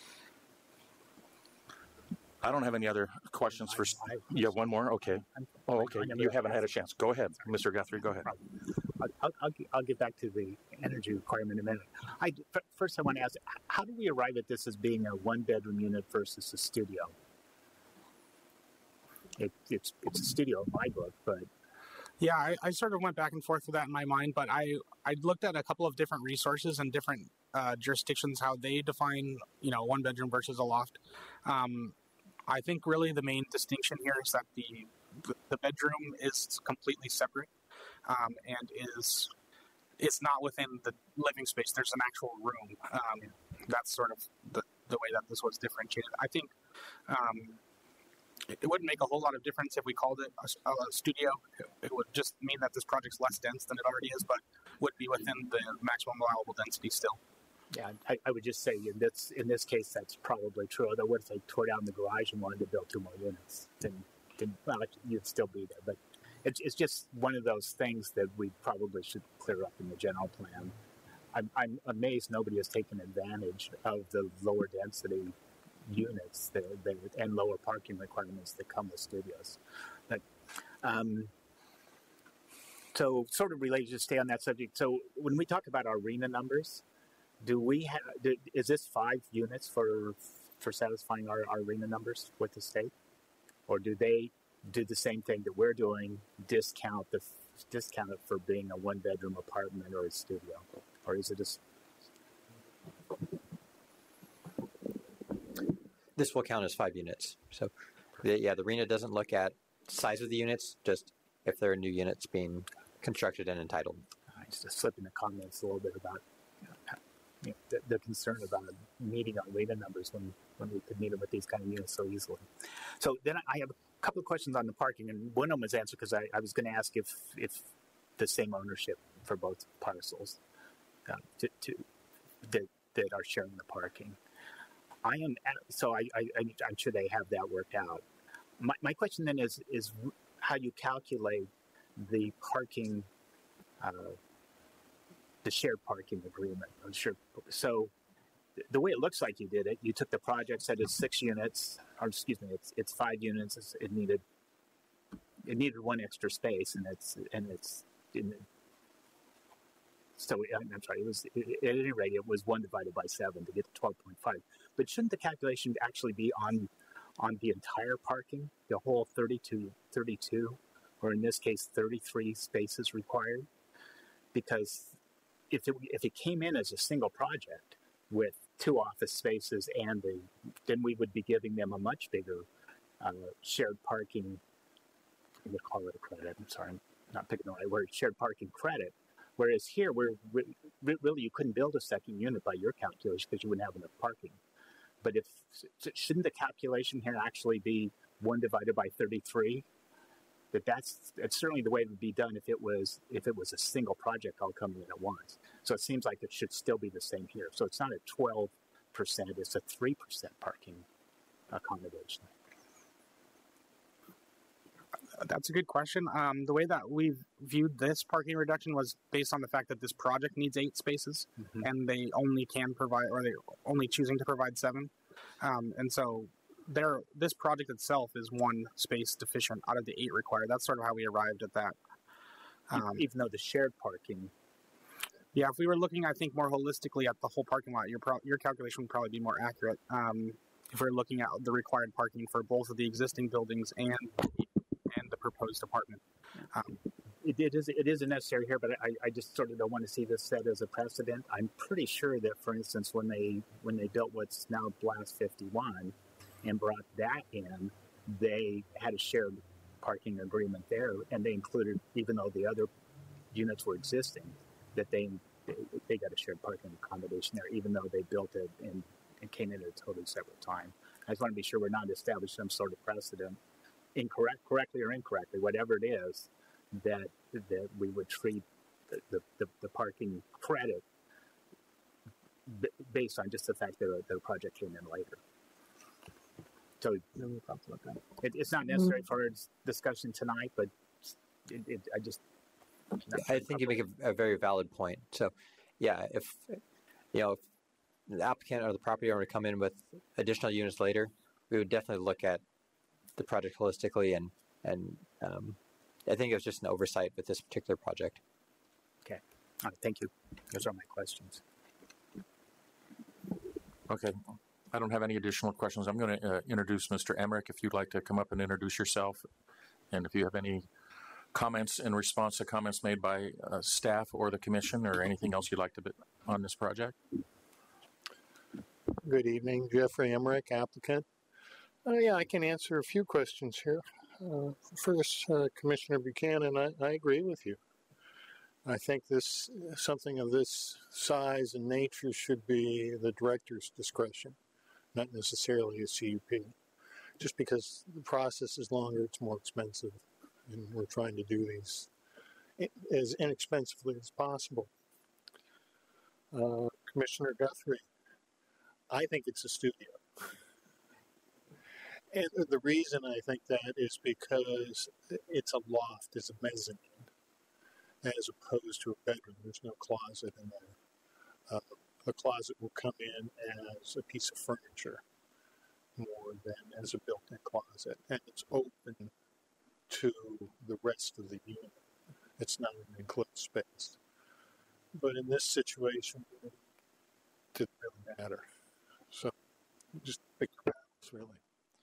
I don't have any other questions for, you have one more? Okay. Oh, okay. You haven't had a chance. Go ahead, Mister Guthrie, go ahead. I'll, I'll, I'll, get- I'll get back to the energy requirement in a minute. I, f- first, I want to ask, how do we arrive at this as being a one-bedroom unit versus a studio? It, it's it's a studio in my book, but Yeah, I, I sort of went back and forth with that in my mind, but I, I looked at a couple of different resources and different uh, jurisdictions, how they define, you know, one bedroom versus a loft. Um, I think really the main distinction here is that the the bedroom is completely separate um, and is it's not within the living space. There's an actual room. Um, that's sort of the, the way that this was differentiated. I think um, it, it wouldn't make a whole lot of difference if we called it a, a studio. It, it would just mean that this project's less dense than it already is, but would be within the maximum allowable density still. yeah, I, I would just say in this in this case that's probably true. Although what if they tore down the garage and wanted to build two more units? Then, then well, you'd still be there. But it's it's just one of those things that we probably should clear up in the general plan. I'm, I'm amazed nobody has taken advantage of the lower density units that, that, and lower parking requirements that come with studios. But um, so, sort of related to stay on that subject. So, when we talk about our arena numbers, do we have? Do, is this five units for for satisfying our, our arena numbers with the state, or do they do the same thing that we're doing? Discount the discount it for being a one bedroom apartment or a studio, or is it just? This will count as five units. So, the, yeah, the arena doesn't look at size of the units, just if there are new units being constructed and entitled. I just slip in the comments a little bit about you know, you know, the, the concern about meeting our arena numbers when, when we could meet them with these kind of units so easily. So then I have a couple of questions on the parking, and one of them was answered because I, I was going to ask if if the same ownership for both parcels uh, to, to that that are sharing the parking. I am so I, I I'm sure they have that worked out. My my question then is is how you calculate the parking, uh, the shared parking agreement. I'm sure. So the way it looks like you did it, you took the project, said it's six units, or excuse me, it's it's five units. It's, it needed it needed one extra space, and it's and it's. In, So I'm sorry. It was at any rate, it was one divided by seven to get to twelve point five. But shouldn't the calculation actually be on on the entire parking, the whole thirty-two, thirty-two, or in this case, thirty-three spaces required? Because if it if it came in as a single project with two office spaces and the, then we would be giving them a much bigger uh, shared parking. I would call it a credit. I'm sorry, I'm not picking the right word. Shared parking credit. Whereas here, we're really you couldn't build a second unit by your calculation because you wouldn't have enough parking. But if shouldn't the calculation here actually be one divided by thirty-three, that that's, it's certainly the way it would be done if it was if it was a single project all coming in at once. So it seems like it should still be the same here. So it's not a twelve percent, it's a three percent parking accommodation. That's a good question. Um, the way that we've viewed this parking reduction was based on the fact that this project needs eight spaces, mm-hmm. and they only can provide, or they're only choosing to provide seven. Um, and so there, this project itself is one space deficient out of the eight required. That's sort of how we arrived at that. Um, Even though the shared parking. Yeah, if we were looking, I think, more holistically at the whole parking lot, your pro- your calculation would probably be more accurate. Um, if we're looking at the required parking for both of the existing buildings and and the proposed apartment. Um, it, it is it isn't necessary here, but I, I just sort of don't want to see this set as a precedent. I'm pretty sure that, for instance, when they when they built what's now Blast fifty-one and brought that in, they had a shared parking agreement there, and they included, even though the other units were existing, that they they, they got a shared parking accommodation there, even though they built it and, and came in at a totally separate time. I just want to be sure we're not establishing some sort of precedent, incorrect, correctly or incorrectly, whatever it is, that that we would treat the the, the, the parking credit b- based on just the fact that the project came in later. So it, it's not necessary for discussion tonight, but it, it, I just. I think you make a, a very valid point. So, yeah, if you know if the applicant or the property owner would come in with additional units later, we would definitely look at the project holistically, and and um, I think it was just an oversight with this particular project. Okay, all right, thank you. Those are my questions. Okay, I don't have any additional questions. I'm going to uh, introduce Mister Emmerich. If you'd like to come up and introduce yourself, and if you have any comments in response to comments made by uh, staff or the commission, or anything else you'd like to be on this project. Good evening, Jeffrey Emmerich, applicant. Uh, yeah, I can answer a few questions here. Uh, first, uh, Commissioner Buchanan, I, I agree with you. I think this something of this size and nature should be the director's discretion, not necessarily a C U P. Just because the process is longer, it's more expensive, and we're trying to do these as inexpensively as possible. Uh, Commissioner Guthrie, I think it's a studio. And the reason I think that is because it's a loft, it's a mezzanine, as opposed to a bedroom. There's no closet in there. Uh, the closet will come in as a piece of furniture more than as a built-in closet, and it's open to the rest of the unit. It's not an enclosed space. But in this situation, it didn't really matter. So just pick your battles, really.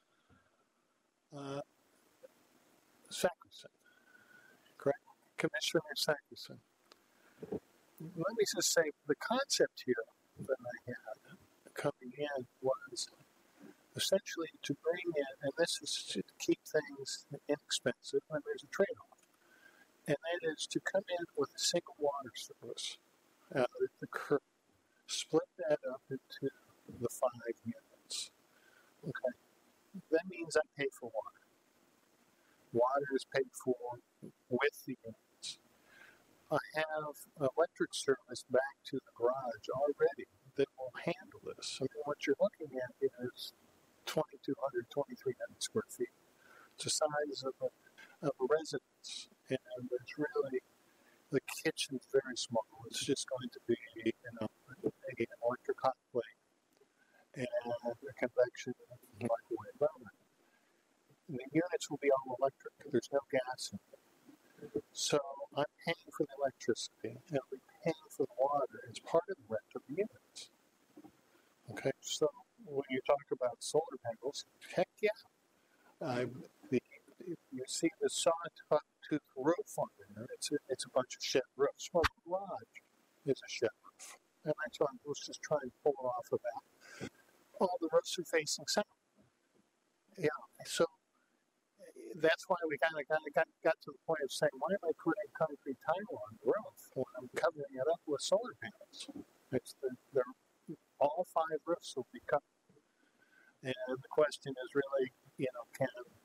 Uh, Sacrison, correct? Commissioner Sacrison. Let me just say, the concept here that I had coming in was essentially to bring in, and this is to keep things inexpensive, and there's a trade-off, and that is to come in with a single water service out at the curb, split that up into the five units. Okay. That means I pay for water. Water is paid for with the units. I have electric service back to the garage already that will handle this. I mean, what you're looking at is twenty-two hundred, twenty-three hundred square feet. It's the size of a, of a residence, and it's really, the kitchen's very small. It's just going to be, you know, an electric hot plate and a convection microwave oven. The units will be all electric. There's no gas in them. So I'm paying for the electricity and I'll be paying for the water as part of the rent of the units. Okay, so when you talk about solar panels, heck yeah. Uh, the, you see the sawtooth roof on there. It's a, it's a bunch of shed roofs. Well, the garage is a shed roof. And I thought, let's just try and pull it off of that. All the roofs are facing south. Yeah, so that's why we kind of kind of got, got to the point of saying, why am I putting concrete tile on the roof when I'm covering it up with solar panels? It's the, they're, all five roofs will be covered. And the question is really, you know, can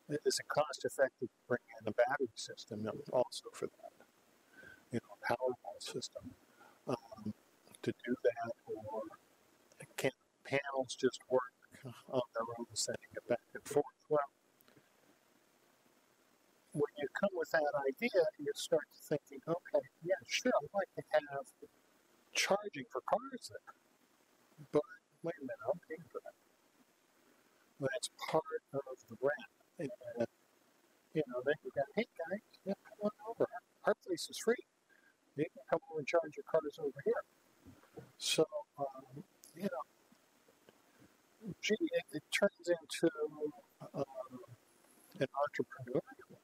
Is it cost effective to bring in a battery system also for that? You know, a Powerwall system um, to do that, or can panels just work on their own, sending it back and forth? Well, when you come with that idea, you start thinking, okay, yeah, sure, I'd like to have charging for cars there, but wait a minute, I'm paying for that. That's part of the rent. And, uh, you know, then you got, hey guys, yeah, come on over. Our place is free. You can come over and charge your cars over here. So, um, you know, gee, it, it turns into um, an entrepreneurial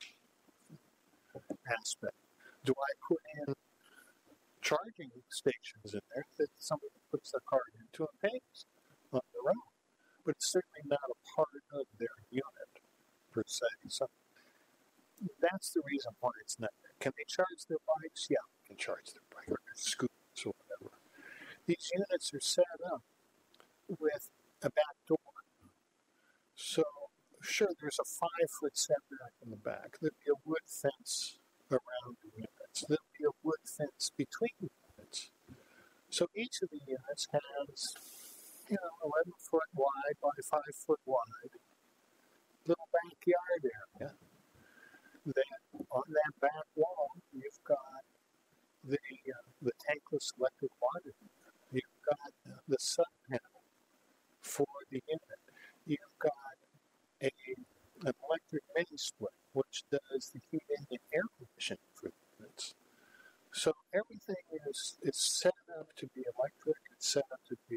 aspect. Do I put in charging stations in there that somebody puts their car into and pays on their own? But it's certainly not a part of their unit per se. So that's the reason why it's not there. Can they charge their bikes? Yeah, they can charge their bike or their scooters or whatever. These units are set up with a back door. So, sure, there's a five-foot setback in the back. There'll be a wood fence around the units. There'll be a wood fence between the units. So each of the units has, you know, eleven foot wide by five foot wide little backyard area. Then on that back wall, you've got the uh, the tankless electric water. You've got the sun panel for the unit. You've got a an electric mini split, which does the heating and air conditioning for the units. So everything is is set up to be electric. It's set up to be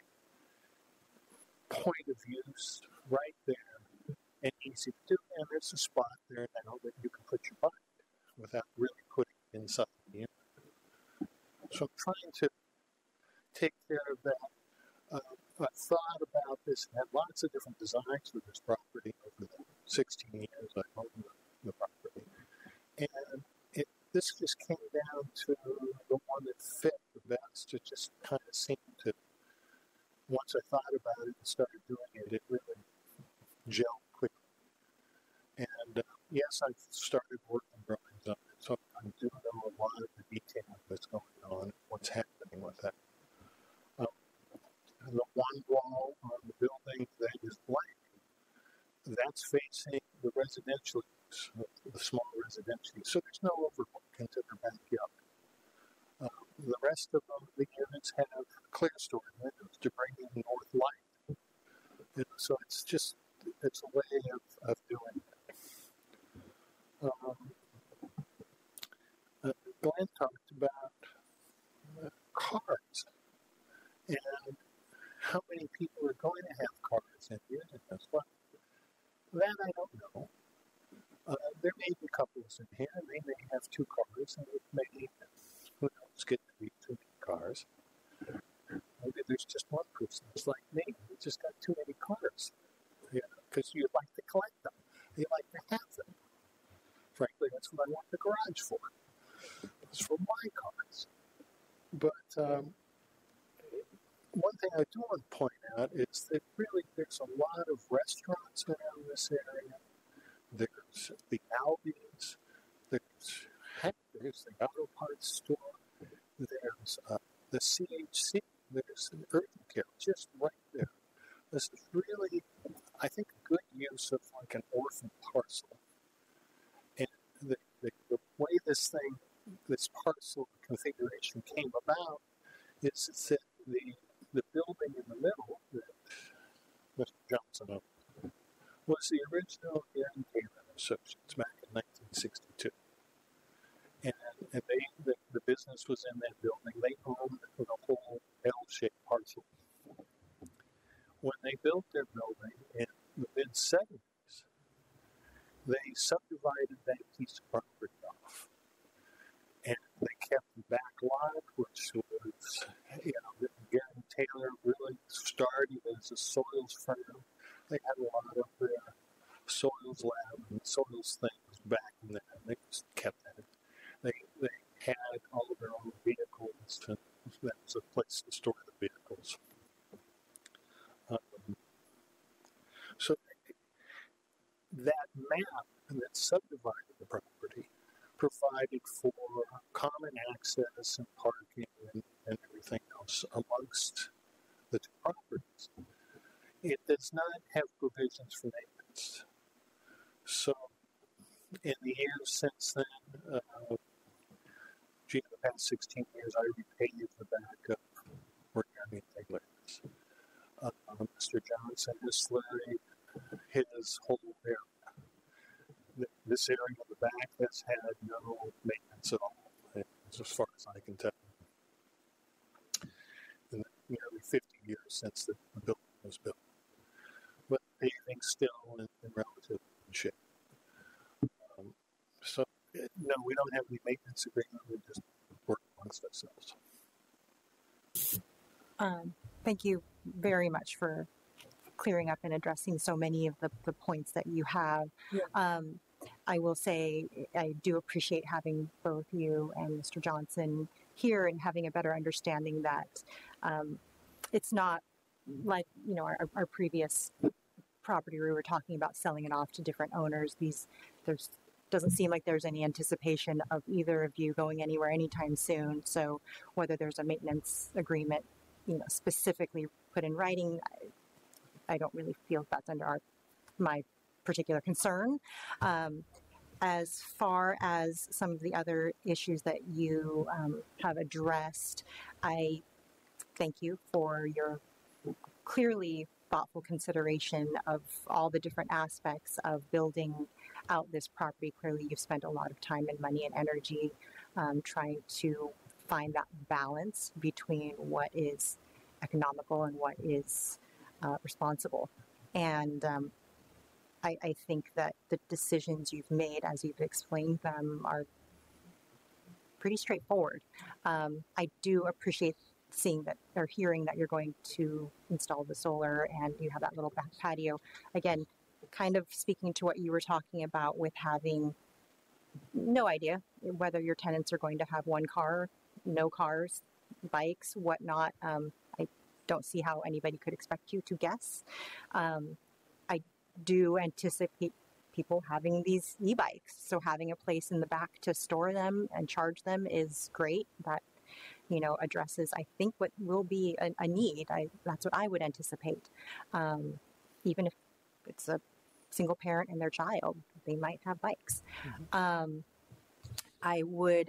point of use right there and easy to do. And there's a spot there now that you can put your bike without really putting it inside the unit. So I'm trying to take care of that. Uh, I thought about this and had lots of different designs for this property over the sixteen years I owned the, the property. And it, this just came down to the one that fit the best. It just kind of seemed to, once I thought about it and started doing it, it really gelled quickly. And uh, yes, I started working drawings on it, so I do know a lot of the detail that's going on, what's happening with that. Um, the one wall on the building that is blank, that's facing the residential use, the small residential use. So there's no overlook into their backyard. Uh, the rest of them, the units have clear story windows to bring in north light. You know, so it's just, it's a way of, of doing it. Um, uh, Glenn talked about uh, cars and how many people are going to have cars in using this. Well, that I don't know. Uh, there may be couples in here, and they may have two cars, and it may, who knows, get to be two cars. Maybe there's just one person that's like me, who just got too many cars. Yeah, because you like to collect them. You like to have them. Frankly, that's what I want the garage for. It's for my cars. But um, one thing I do want to point out is that really there's a lot of restaurants around this area. There's the Albies. There's, heck, there's the auto parts store. There's uh, the C H C. There's an urgent care just right there. This is really, I think, a good use of like an orphan parcel. And the, the, the way this thing, this parcel configuration came about is that the the building in the middle that Mister Johnson owned was the original Aaron Taylor Associates back in nineteen sixty-two. And, and they, the, the business was in that building. They owned the whole L-shaped parcel. When they built their building in the mid-seventies, they subdivided that piece of property off. And they kept the back lot, which was, you know, Gary Taylor really started as a soils firm. They had a lot of their soils lab and soils things back in there. They just kept that. They, they had all of their own vehicles, and that was a place to store the vehicles. Um, so that map and then subdivided the property, provided for common access and parking and, and everything else amongst the two properties. It does not have provisions for maintenance. So, in the years since then, uh, gee, in the past sixteen years, I repaved the back of where Grandy lives. Uh, Mister Johnson has slurried his whole area. This area in the back has had no maintenance at all, as far as I can tell. In the nearly fifty years since the building was built. But paving's still in, in relative shape. Um, so, no, we don't have any maintenance agreement. We just work amongst ourselves. Um, thank you very much for clearing up and addressing so many of the, the points that you have. Yeah. Um, I will say I do appreciate having both you and Mister Johnson here and having a better understanding that um, it's not like, you know, our, our previous property we were talking about selling it off to different owners. These, there's doesn't seem like there's any anticipation of either of you going anywhere anytime soon. So whether there's a maintenance agreement, you know, specifically put in writing, I, I don't really feel that's under our, my particular concern. Um, as far as some of the other issues that you um, have addressed, I thank you for your clearly thoughtful consideration of all the different aspects of building out this property. Clearly, you've spent a lot of time and money and energy um, trying to find that balance between what is economical and what is uh, responsible. And um, I, I think that the decisions you've made, as you've explained them, are pretty straightforward. Um, I do appreciate seeing that or hearing that you're going to install the solar and you have that little back patio. Again, kind of speaking to what you were talking about with having no idea whether your tenants are going to have one car, no cars, bikes, whatnot. Um, I don't see how anybody could expect you to guess. Um, I do anticipate people having these e-bikes, so having a place in the back to store them and charge them is great. That, you know, addresses, I think, what will be a, a need. I, that's what I would anticipate. Um, even if it's a single parent and their child, they might have bikes. Mm-hmm. Um, I would,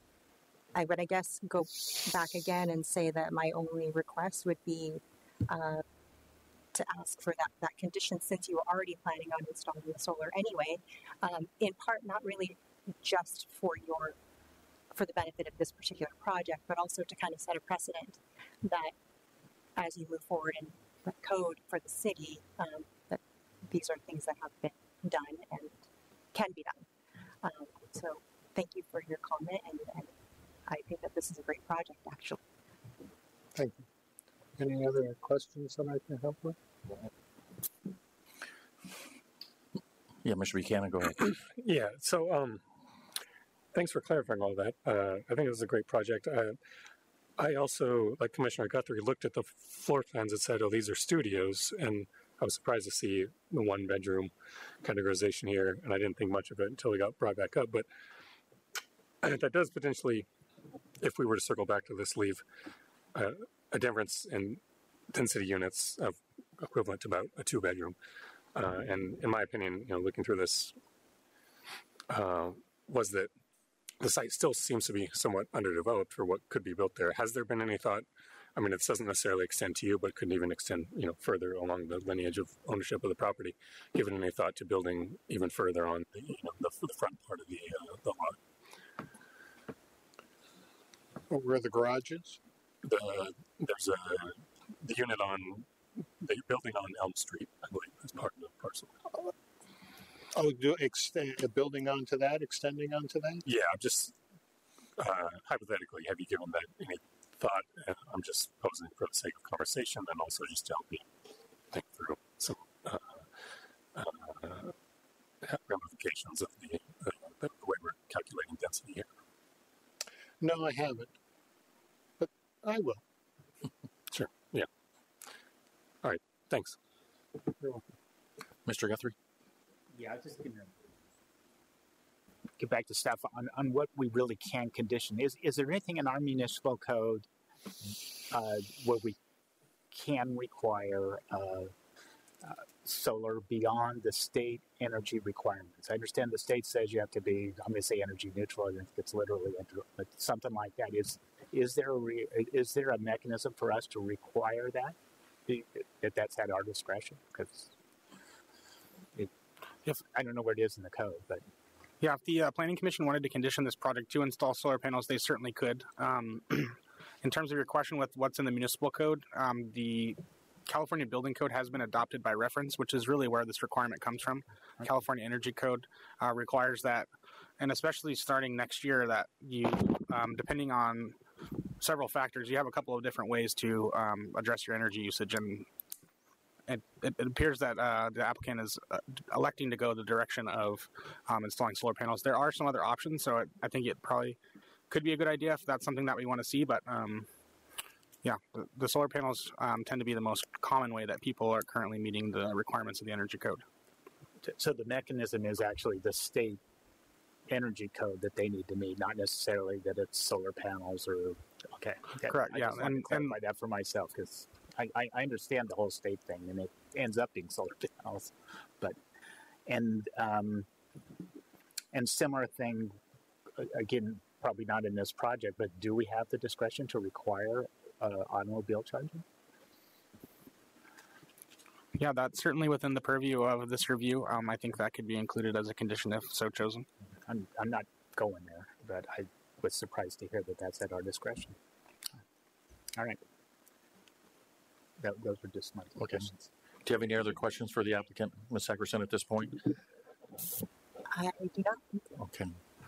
I would, I guess, go back again and say that my only request would be uh, to ask for that, that condition, since you were already planning on installing the solar anyway, um, in part not really just for your for the benefit of this particular project, but also to kind of set a precedent that as you move forward in the code for the city, um, that these are things that have been done and can be done. Um, so thank you for your comment, and, and I think that this is a great project, actually. Thank you. Any other questions that I can help with? Yeah, Mister Buchanan, go ahead. Yeah, so um, thanks for clarifying all that. Uh, I think it was a great project. Uh, I also, like Commissioner Guthrie, looked at the floor plans and said, oh, these are studios, and I was surprised to see the one bedroom categorization here, and I didn't think much of it until we got brought back up. But that does potentially, if we were to circle back to this, leave uh, a difference in density units of equivalent to about a two bedroom. Uh, and in my opinion, you know, looking through this, uh, was that the site still seems to be somewhat underdeveloped for what could be built there. Has there been any thought? I mean, it doesn't necessarily extend to you, but couldn't even extend, you know, further along the lineage of ownership of the property. Given any thought to building even further on, the, you know, the, the front part of the uh, the lot? Where are the garages? The there's a the unit on the building on Elm Street, I believe, is part of the parcel. Oh, do extend a building onto that, extending onto that? Yeah, just uh, hypothetically, have you given that any thought? Uh, I'm just posing for the sake of conversation, and also just to help me think through some uh, uh, ramifications of the, uh, the way we're calculating density here. No, I haven't, but I will. Sure. Yeah. All right. Thanks. Mister Guthrie? Yeah, I was just going to get back to staff on, on what we really can condition. Is is there anything in our municipal code uh, where we can require uh, uh, solar beyond the state energy requirements? I understand the state says you have to be, I'm going to say energy neutral. I think it's literally, but something like that. Is is there a re, is there a mechanism for us to require that? That that's at our discretion? Because if I don't know where it is in the code, but yeah, if the uh, Planning Commission wanted to condition this project to install solar panels, they certainly could. Um, in terms of your question with what's in the municipal code, um, the California Building Code has been adopted by reference, which is really where this requirement comes from. Okay. California Energy Code uh, requires that, and especially starting next year, that you, um, depending on several factors, you have a couple of different ways to um, address your energy usage, and it, it, it appears that uh, the applicant is uh, electing to go the direction of um, installing solar panels. There are some other options, so it, I think it probably could be a good idea if that's something that we want to see, but um, yeah, the, the solar panels um, tend to be the most common way that people are currently meeting the requirements of the energy code. So the mechanism is actually the state energy code that they need to meet, not necessarily that it's solar panels or okay. okay. Correct. I yeah, just and, and clarify that for myself because I, I, I understand the whole state thing, and it ends up being solar panels, but and um, and similar thing again, probably not in this project, but do we have the discretion to require uh, automobile charging? Yeah, that's certainly within the purview of this review. Um, I think that could be included as a condition if so chosen. I'm, I'm not going there, but I was surprised to hear that that's at our discretion. All right. That, those were just my okay. questions. Do you have any other questions for the applicant, Miz Sackerson, at this point? I do not. Okay.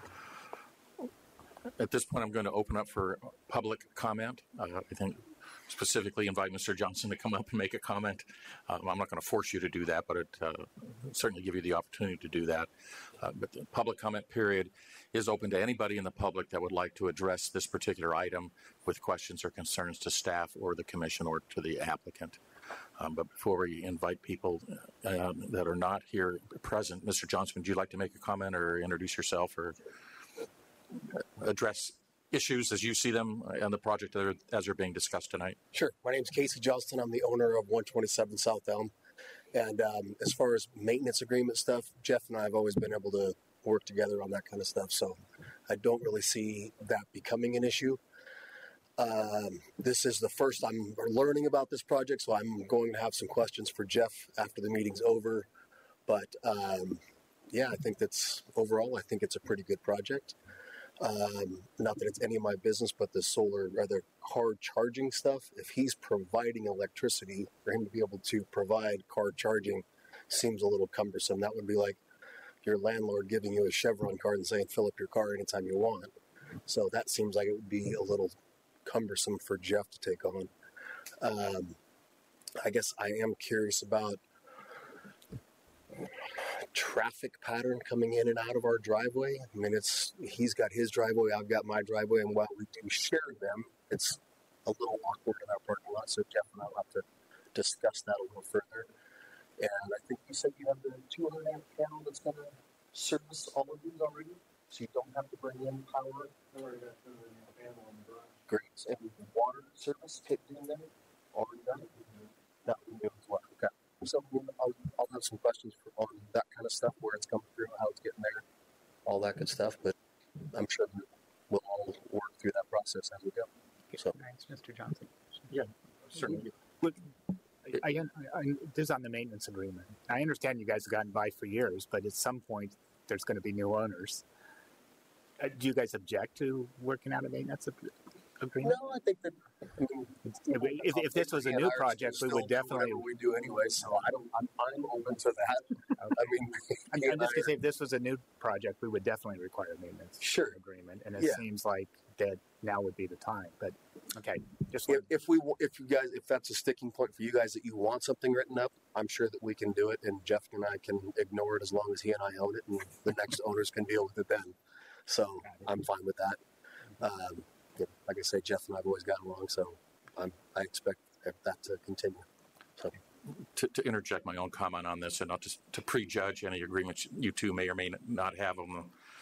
At this point, I'm going to open up for public comment. Uh, I think specifically invite Mister Johnson to come up and make a comment. Um, I'm not going to force you to do that, but it uh, certainly give you the opportunity to do that. Uh, but the public comment period is open to anybody in the public that would like to address this particular item with questions or concerns to staff or the commission or to the applicant. Um, but before we invite people uh, that are not here present, Mister Johnson, would you like to make a comment or introduce yourself or address issues as you see them on the project that are, as they're being discussed tonight? Sure. My name is Casey Johnston. I'm the owner of one twenty-seven South Elm. And um, as far as maintenance agreement stuff, Jeff and I have always been able to work together on that kind of stuff. So I don't really see that becoming an issue. Um, this is the first I'm learning about this project, so I'm going to have some questions for Jeff after the meeting's over. But um, yeah, I think that's overall, I think it's a pretty good project. Um, not that it's any of my business, but the solar, rather car charging stuff, if he's providing electricity, for him to be able to provide car charging seems a little cumbersome. That would be like your landlord giving you a Chevron card and saying, fill up your car anytime you want. So that seems like it would be a little cumbersome for Jeff to take on. Um, I guess I am curious about traffic pattern coming in and out of our driveway. I mean, it's he's got his driveway, I've got my driveway, and while we do share them, it's a little awkward in our parking lot. So Jeff and I will have to discuss that a little further. And I think you said you have the two hundred amp panel that's going to service all of these already, so you don't have to bring in power. I already got two hundred amp panel on the garage. Great. And water service kicked in there already done. Mm-hmm. That would be as well. Okay. So I'll, I'll have some questions for on that kind of stuff, where it's coming through, how it's getting there, all that good stuff. But I'm sure that we'll all work through that process as we go. So thanks, Mister Johnson. Yeah, certainly. Look, I, I, I, this is on the maintenance agreement. I understand you guys have gotten by for years, but at some point there's going to be new owners. Uh, do you guys object to working out a maintenance agreement? No, I think that. I mean, if, if, if this was a new project, we would definitely. We do anyway, so I don't. I'm, I'm open to that. Okay. I mean, I'm, I'm just gonna say, if this was a new project, we would definitely require a maintenance sure. agreement, and it yeah. seems like that now would be the time. But okay, just if, if we, if you guys, if that's a sticking point for you guys that you want something written up, I'm sure that we can do it, and Jeff and I can ignore it as long as he and I own it, and the next owners can deal with it then. So I'm fine with that. Um, Yeah, like I say, Jeff and I have always gotten along, so I'm, I expect that to continue. So, to, to interject my own comment on this, and not just to prejudge any agreements you two may or may not have on the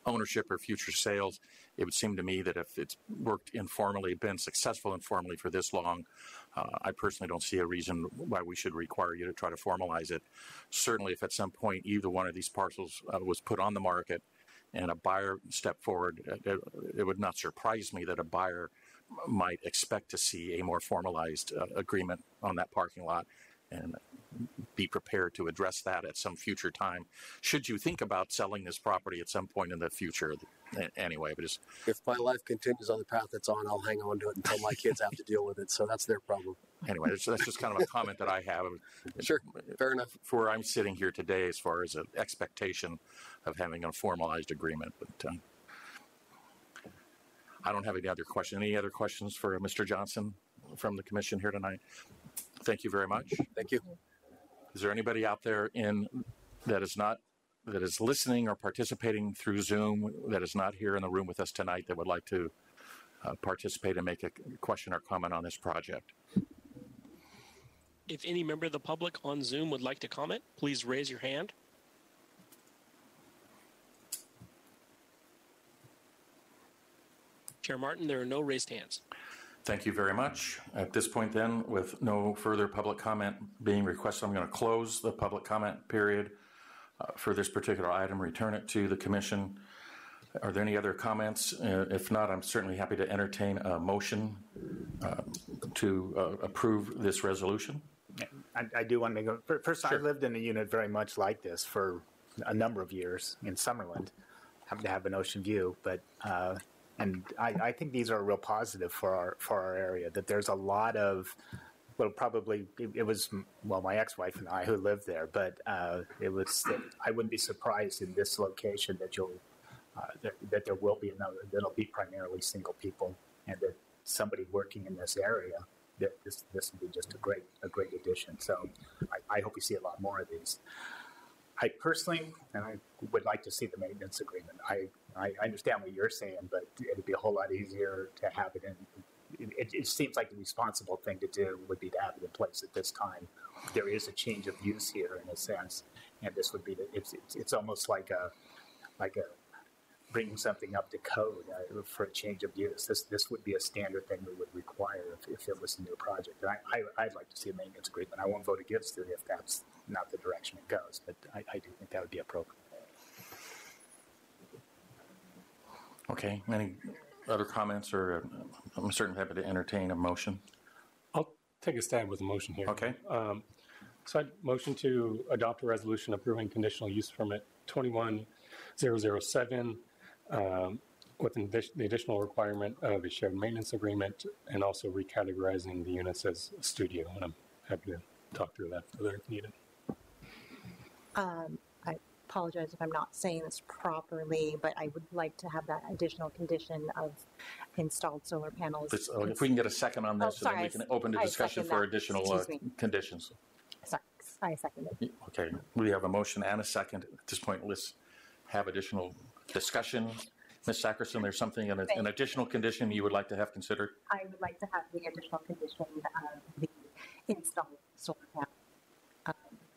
ownership or future sales. It would seem to me that if it's worked informally, been successful informally for this long, uh, I personally don't see a reason why we should require you to try to formalize it. Certainly, if at some point either one of these parcels uh, was put on the market and a buyer stepped forward, it, it would not surprise me that a buyer might expect to see a more formalized uh, agreement on that parking lot and be prepared to address that at some future time. Should you think about selling this property at some point in the future, anyway, but just if my life continues on the path it's on, I'll hang on to it until my kids have to deal with it. So that's their problem. Anyway, that's, that's just kind of a comment that I have. Sure, fair enough. For where I'm sitting here today, as far as an expectation of having a formalized agreement, but uh, I don't have any other questions. Any other questions for Mister Johnson from the commission here tonight? Thank you very much. Thank you. Is there anybody out there in that is not that is listening or participating through Zoom that is not here in the room with us tonight that would like to uh, participate and make a question or comment on this project? If any member of the public on Zoom would like to comment, please raise your hand. Chair Martin, there are no raised hands. Thank you very much. At this point then, with no further public comment being requested, I'm going to close the public comment period uh, for this particular item, return it to the commission. Are there any other comments? Uh, if not, I'm certainly happy to entertain a motion uh, to uh, approve this resolution. I, I do want to go. First, Sure. I lived in a unit very much like this for a number of years in Summerland. Happen to have an ocean view, but uh, and I, I think these are a real positive for our for our area. That there's a lot of, well, probably it, it was well my ex-wife and I who lived there, but uh, it was. I wouldn't be surprised in this location that you'll uh, that, that there will be another. That'll be primarily single people, and that somebody working in this area. That this this would be just a great a great addition. So I, I hope we see a lot more of these. I personally, and I would like to see the maintenance agreement. I, I understand what you're saying, but it'd be a whole lot easier to have it in. It, it seems like the responsible thing to do would be to have it in place at this time. There is a change of use here in a sense, and this would be the, it's, it's it's almost like a like a bringing something up to code uh, for a change of use. This this would be a standard thing we would require if, if it was a new project. And I, I, I'd like to see a maintenance agreement. I won't vote against it if that's not the direction it goes, but I, I do think that would be appropriate. Okay. Any other comments, or uh, I'm certainly happy to entertain a motion. I'll take a stab with a motion here. Okay. Um, so I motion to adopt a resolution approving conditional use permit twenty-one thousand seven um, with an addi- the additional requirement of a shared maintenance agreement and also recategorizing the units as a studio. And I'm happy to talk through that further if needed. Um, I apologize if I'm not saying this properly, but I would like to have that additional condition of installed solar panels. This, uh, if we can get a second on this, Oh, and then we sorry, can open the I discussion second for that. additional uh, Excuse me. conditions. Sorry, I second it. Okay, we have a motion and a second. At this point, let's have additional discussion. Miz Sackerson, there's something, an, an additional condition you would like to have considered? I would like to have the additional condition of the installed solar panel. Um,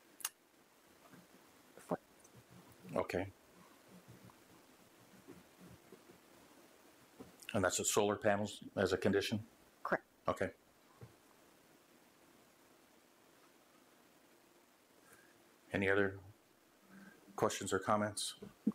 for, Okay. And that's the solar panels as a condition? Correct. Okay. Any other questions or comments?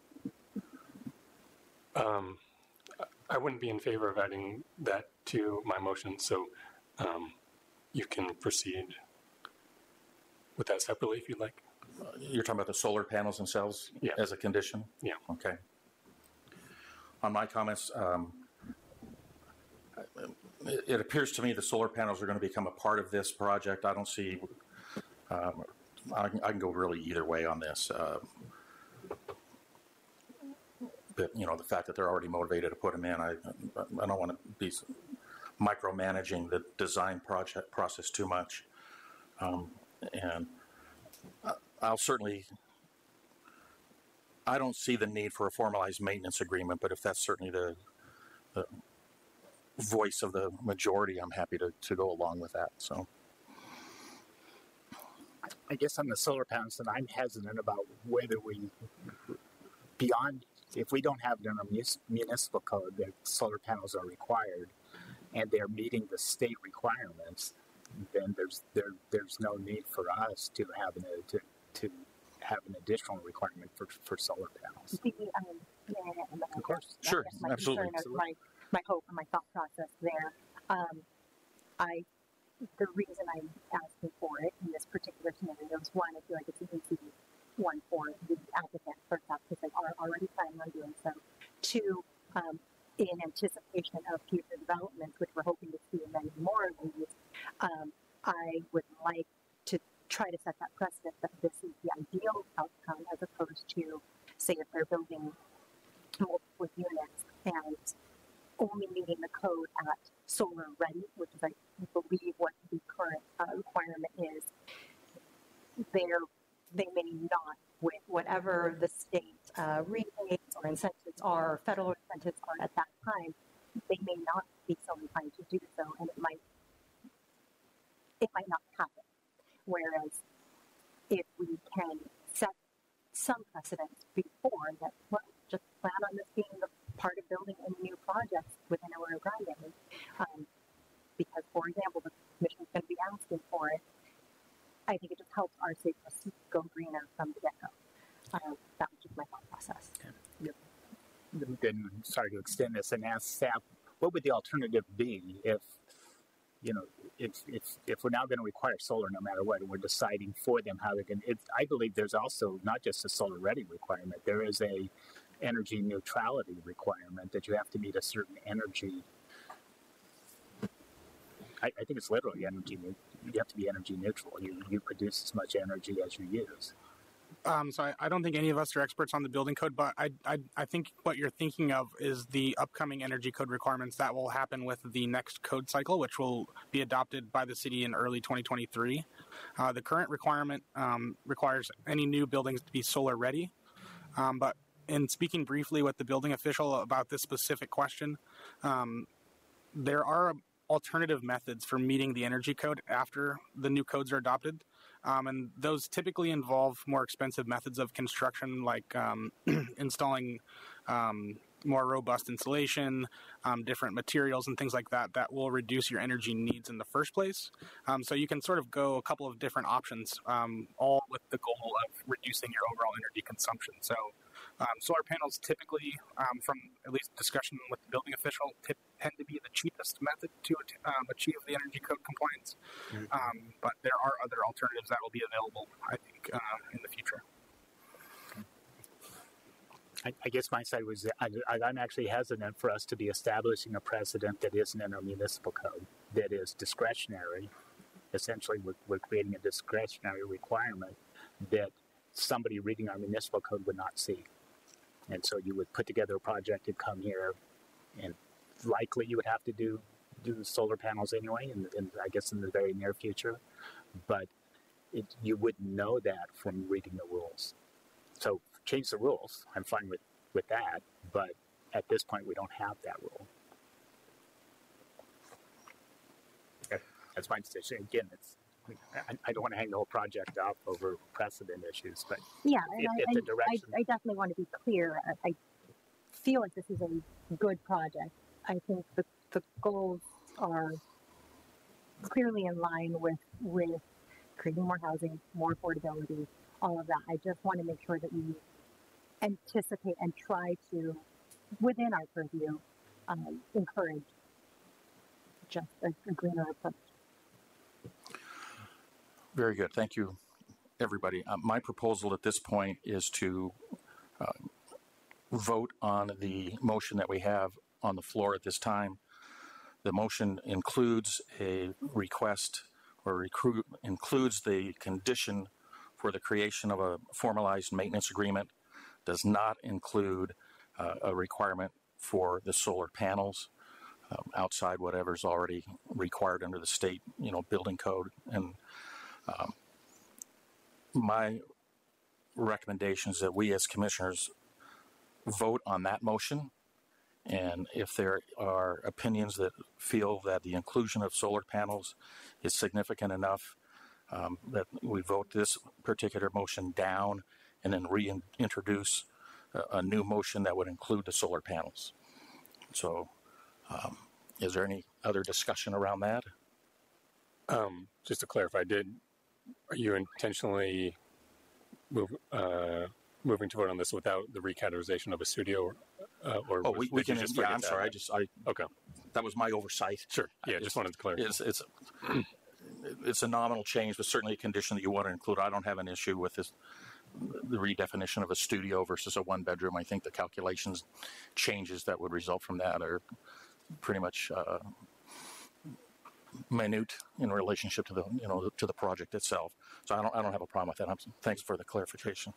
Um, I wouldn't be in favor of adding that to my motion, so um, you can proceed with that separately if you'd like. Uh, you're talking about the solar panels themselves Yeah. as a condition? Yeah. Okay. On my comments, um, it, it appears to me the solar panels are going to become a part of this project. I don't see, um, I, can, I can go really either way on this. Uh, but, you know, the fact that they're already motivated to put them in, I, I don't want to be micromanaging the design project process too much. Um, and I'll certainly, I don't see the need for a formalized maintenance agreement, but if that's certainly the, the voice of the majority, I'm happy to, to go along with that. So, I guess on the solar panels, and I'm hesitant about whether we, beyond if we don't have it in our mus- municipal code that solar panels are required, and they're meeting the state requirements, then there's there there's no need for us to have an to to have an additional requirement for for solar panels. The, um, yeah, yeah, yeah, Of course, I sure, guess my absolutely. concern or My, my hope and my thought process there. Um, I the reason I'm asking for it in this particular scenario is one, I feel like it's an easy one for the applicant, first off, because they are already planning on doing so. Two, um, in anticipation of future developments, which we're hoping to see many more of these, um, I would like to try to set that precedent that this is the ideal outcome as opposed to, say, if they're building multiple units and only meeting the code at solar ready, which is, I believe, what the current uh, requirement is, they're, they may not, with whatever the state uh, rebates or incentives are, federal incentives are at that time, they may not be so inclined to do so, and it might, it might not happen. Whereas if we can set some precedents before that, well, just plan on this being the part of building any new projects within Arroyo Grande, um, because, for example, the commission is going to be asking for it. I think it just helps our city go greener from the get-go. Um, that was just my thought process. Yep. Then, sorry to extend this and ask staff, what would the alternative be if, you know, if if, if we're now going to require solar no matter what, and we're deciding for them how they're going to, I believe there's also not just a solar ready requirement, there is a energy neutrality requirement that you have to meet a certain energy. I, I think it's literally energy. You have to be energy neutral. You, you produce as much energy as you use. Um, so I, I don't think any of us are experts on the building code, but I, I, I think what you're thinking of is the upcoming energy code requirements that will happen with the next code cycle, which will be adopted by the city in early twenty twenty-three. Uh, the current requirement um, requires any new buildings to be solar ready, um, but in speaking briefly with the building official about this specific question, um, there are alternative methods for meeting the energy code after the new codes are adopted. Um, and those typically involve more expensive methods of construction, like um, installing um, more robust insulation, um, different materials and things like that, that will reduce your energy needs in the first place. Um, so you can sort of go a couple of different options, um, all with the goal of reducing your overall energy consumption. So um, solar panels typically, um, from at least discussion with the building official, tip, tend to be the cheapest method to um, achieve the energy code compliance. Mm-hmm. Um, but there are other alternatives that will be available, I think, uh, in the future. I, I guess my side was I, I'm actually hesitant for us to be establishing a precedent that isn't in our municipal code, that is discretionary. Essentially, we're, we're creating a discretionary requirement that somebody reading our municipal code would not see. And so you would put together a project and come here, and likely you would have to do do solar panels anyway, and, and I guess in the very near future. But it, you wouldn't know that from reading the rules. So change the rules. I'm fine with, with that, but at this point we don't have that rule. Okay. That's my decision. Again, it's I, I don't want to hang the whole project up over precedent issues, but yeah, if, and if I, the direction... I, I definitely want to be clear. I, I feel like this is a good project. I think the, the goals are clearly in line with, with creating more housing, more affordability, all of that. I just want to make sure that we anticipate and try to, within our purview, um, encourage just a, a greener approach. Very good. Thank you, everybody. Uh, my proposal at this point is to uh, vote on the motion that we have on the floor at this time. The motion includes a request or recruit, includes the condition for the creation of a formalized maintenance agreement, does not include uh, a requirement for the solar panels um, outside whatever's already required under the state, you know, building code. And um, my recommendation is that we as commissioners vote on that motion. And if there are opinions that feel that the inclusion of solar panels is significant enough, um, that we vote this particular motion down and then reintroduce a, a new motion that would include the solar panels. So, um, is there any other discussion around that? Um, just to clarify, did are you intentionally move, uh, moving to vote on this without the recategorization of a studio, or, uh, or oh, was, we, we did you can. just Yeah, forget I'm that? sorry. I just I okay. That was my oversight. Sure. Yeah, I just wanted to clarify. It's it's it's a nominal change, but certainly a condition that you want to include. I don't have an issue with this, the redefinition of a studio versus a one bedroom. I think the calculations changes that would result from that are pretty much uh, minute in relationship to the you know to the project itself. So I don't I don't have a problem with that. I'm, thanks for the clarification.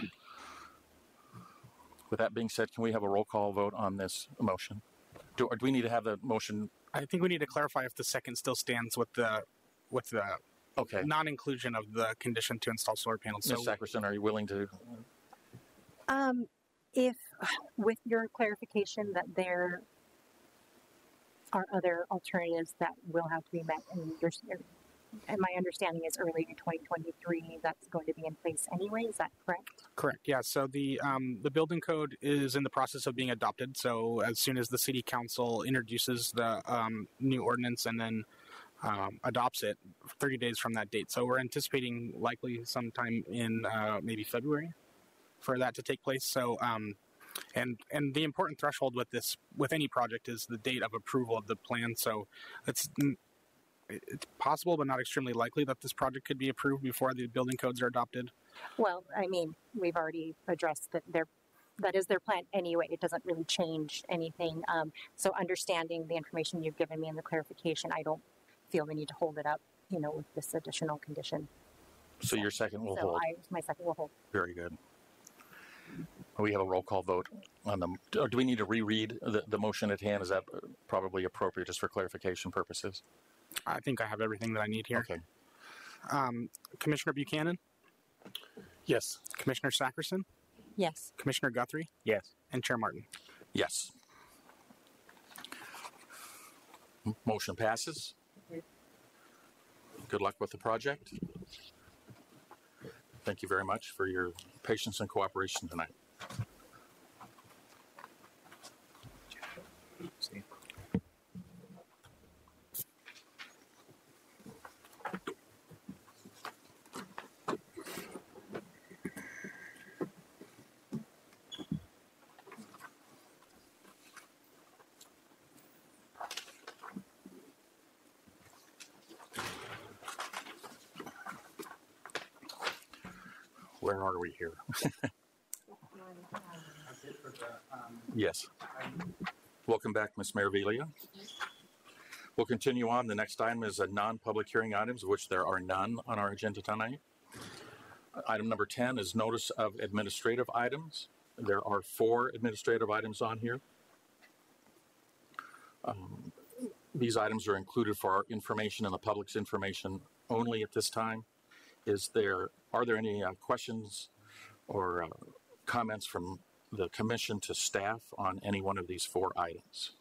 With that being said, can we have a roll call vote on this motion? Do, or do we need to have the motion? I think we need to clarify if the second still stands with the with the okay. non-inclusion of the condition to install solar panels. Miz So, Sackerson, are you willing to? Um, if, with your clarification that there are other alternatives that will have to be met, and, your, and my understanding is early in twenty twenty-three, that's going to be in place anyway. Is that correct? correct. Yeah. So the um, the building code is in the process of being adopted. So as soon as the city council introduces the um, new ordinance and then um, adopts it, thirty days from that date. So we're anticipating likely sometime in uh, maybe February for that to take place. So um, and and the important threshold with this with any project is the date of approval of the plan. So it's it's possible, but not extremely likely, that this project could be approved before the building codes are adopted. Well, I mean, we've already addressed that they're that is their plan anyway. It doesn't really change anything. Um, so understanding the information you've given me and the clarification, I don't feel the need to hold it up, you know, with this additional condition. So your second will so hold. I, my second will hold. Very good. We have a roll call vote on them. Or do we need to reread the, the motion at hand? Is that probably appropriate just for clarification purposes? I think I have everything that I need here. Okay. Um, Commissioner Buchanan? Yes. Commissioner Sackerson? Yes. Commissioner Guthrie? Yes. And Chair Martin? Yes. M- Motion passes. Good luck with the project. Thank you very much for your patience and cooperation tonight. Where are we here? Yes. Welcome back, Miz Maravilia. We'll continue on. The next item is a non-public hearing items, of which there are none on our agenda tonight. Item number ten is notice of administrative items. There are four administrative items on here. Um, these items are included for our information and the public's information only at this time. Is there, are there any uh, questions or uh, comments from the commission to staff on any one of these four items?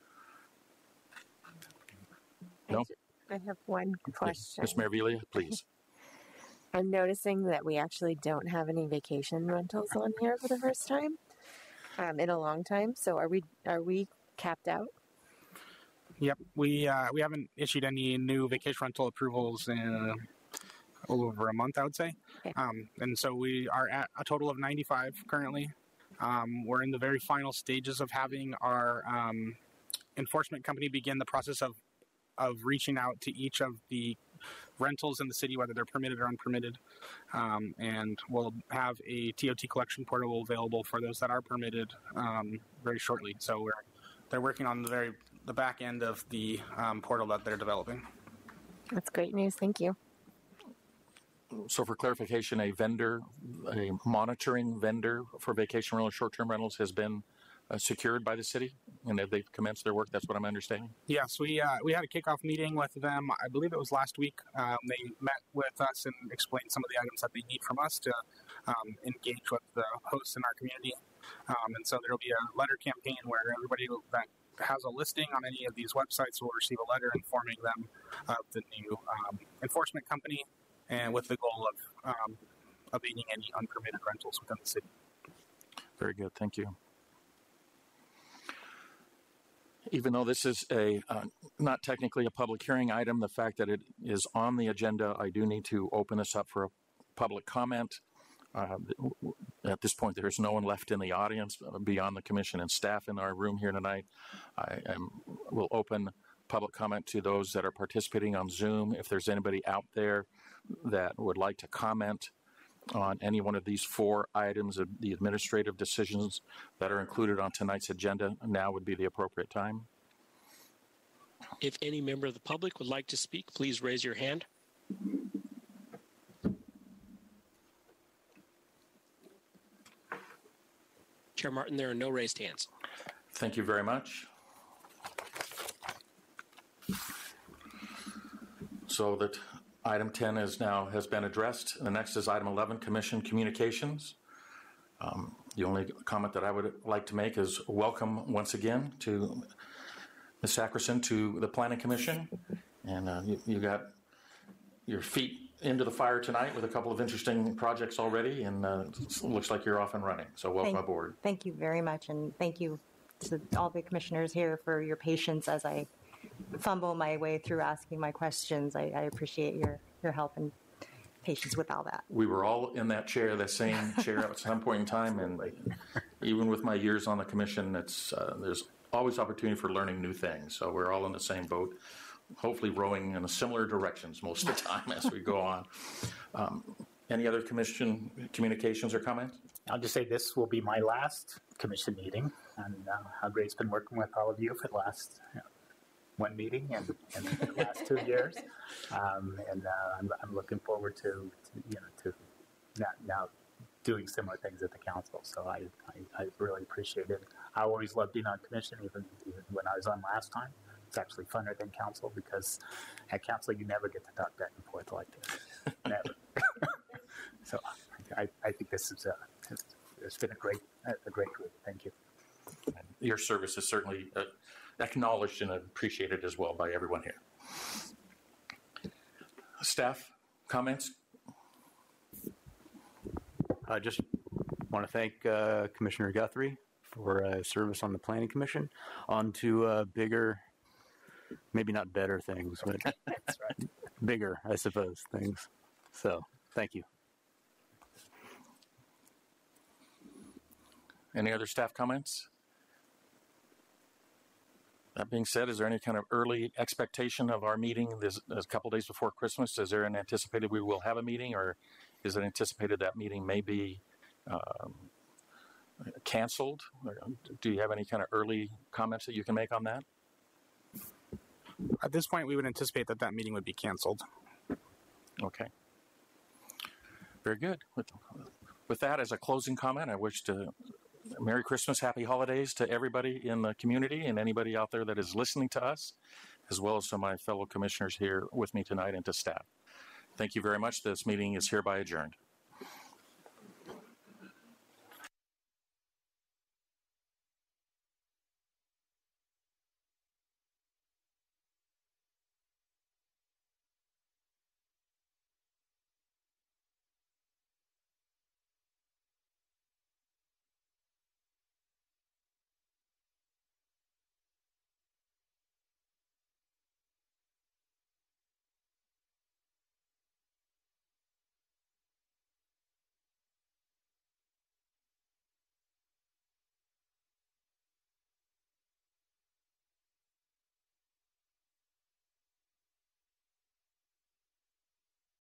No? I have one question. Miz Maravilia, please. I'm noticing that we actually don't have any vacation rentals on here for the first time um, in a long time. So are we are we capped out? Yep, we uh, we haven't issued any new vacation rental approvals in a little over a month, I would say. Okay. Um, and so we are at a total of ninety-five currently. Um, we're in the very final stages of having our um, enforcement company begin the process of of reaching out to each of the rentals in the city, whether they're permitted or unpermitted. Um, and we'll have a T O T collection portal available for those that are permitted um, very shortly. So we're they're working on the very the back end of the um, portal that they're developing. That's great news. Thank you. So for clarification, a vendor, a monitoring vendor for vacation rental, short-term rentals has been uh, secured by the city, and have they commenced their work? That's what I'm understanding. Yes, we uh, we had a kickoff meeting with them. I believe it was last week. Um, they met with us and explained some of the items that they need from us to um, engage with the hosts in our community. Um, and so there will be a letter campaign where everybody that has a listing on any of these websites will receive a letter informing them of the new um, enforcement company, and with the goal of um, abating any unpermitted rentals within the city. Very good. Thank you. Even though this is a uh, not technically a public hearing item, the fact that it is on the agenda, I do need to open this up for a public comment. Uh, at this point, there is no one left in the audience beyond the commission and staff in our room here tonight. I am, will open public comment to those that are participating on Zoom. If there's anybody out there that would like to comment on any one of these four items of the administrative decisions that are included on tonight's agenda, now would be the appropriate time. If any member of the public would like to speak, please raise your hand. Chair Martin, there are no raised hands. Thank you very much. So that item ten is now has been addressed. The next is item eleven, Commission Communications. Um, the only comment that I would like to make is welcome once again to Miz Sackerson to the Planning Commission. And uh, you, you got your feet into the fire tonight with a couple of interesting projects already, and uh, it looks like you're off and running. So welcome thank, aboard. Thank you very much, and thank you to all the commissioners here for your patience as I fumble my way through asking my questions. I, I appreciate your, your help and patience with all that. We were all in that chair, that same chair at some point in time, and even with my years on the commission, it's uh, there's always opportunity for learning new things. So we're all in the same boat, hopefully rowing in a similar directions most of the time as we go on. Um, any other commission communications or comments? I'll just say this will be my last commission meeting, and uh, how great it's been working with all of you for the last you know, one meeting and, and the last two years. Um, and uh, I'm, I'm looking forward to, to you know to now, now doing similar things at the council. So I, I, I really appreciate it. I always loved being on commission, even, even when I was on last time. It's actually funner than council because at council you never get to talk back and forth like this. Never. So I, I think this is a, it's been a great a great group. Thank you. Your service is certainly uh, acknowledged and appreciated as well by everyone here. Staff comments? I just want to thank uh, Commissioner Guthrie for uh, service on the Planning Commission. On to uh, bigger, maybe not better things, but That's right. bigger, I suppose, things. So, thank you. Any other staff comments? That being said, is there any kind of early expectation of our meeting this, this a couple days before Christmas? Is there an anticipated we will have a meeting, or is it anticipated that meeting may be um, canceled? Or do you have any kind of early comments that you can make on that? At this point, we would anticipate that that meeting would be canceled. Okay. Very good. With, with that as a closing comment, I wish to Merry Christmas, Happy Holidays to everybody in the community and anybody out there that is listening to us, as well as to my fellow commissioners here with me tonight and to staff. Thank you very much. This meeting is hereby adjourned.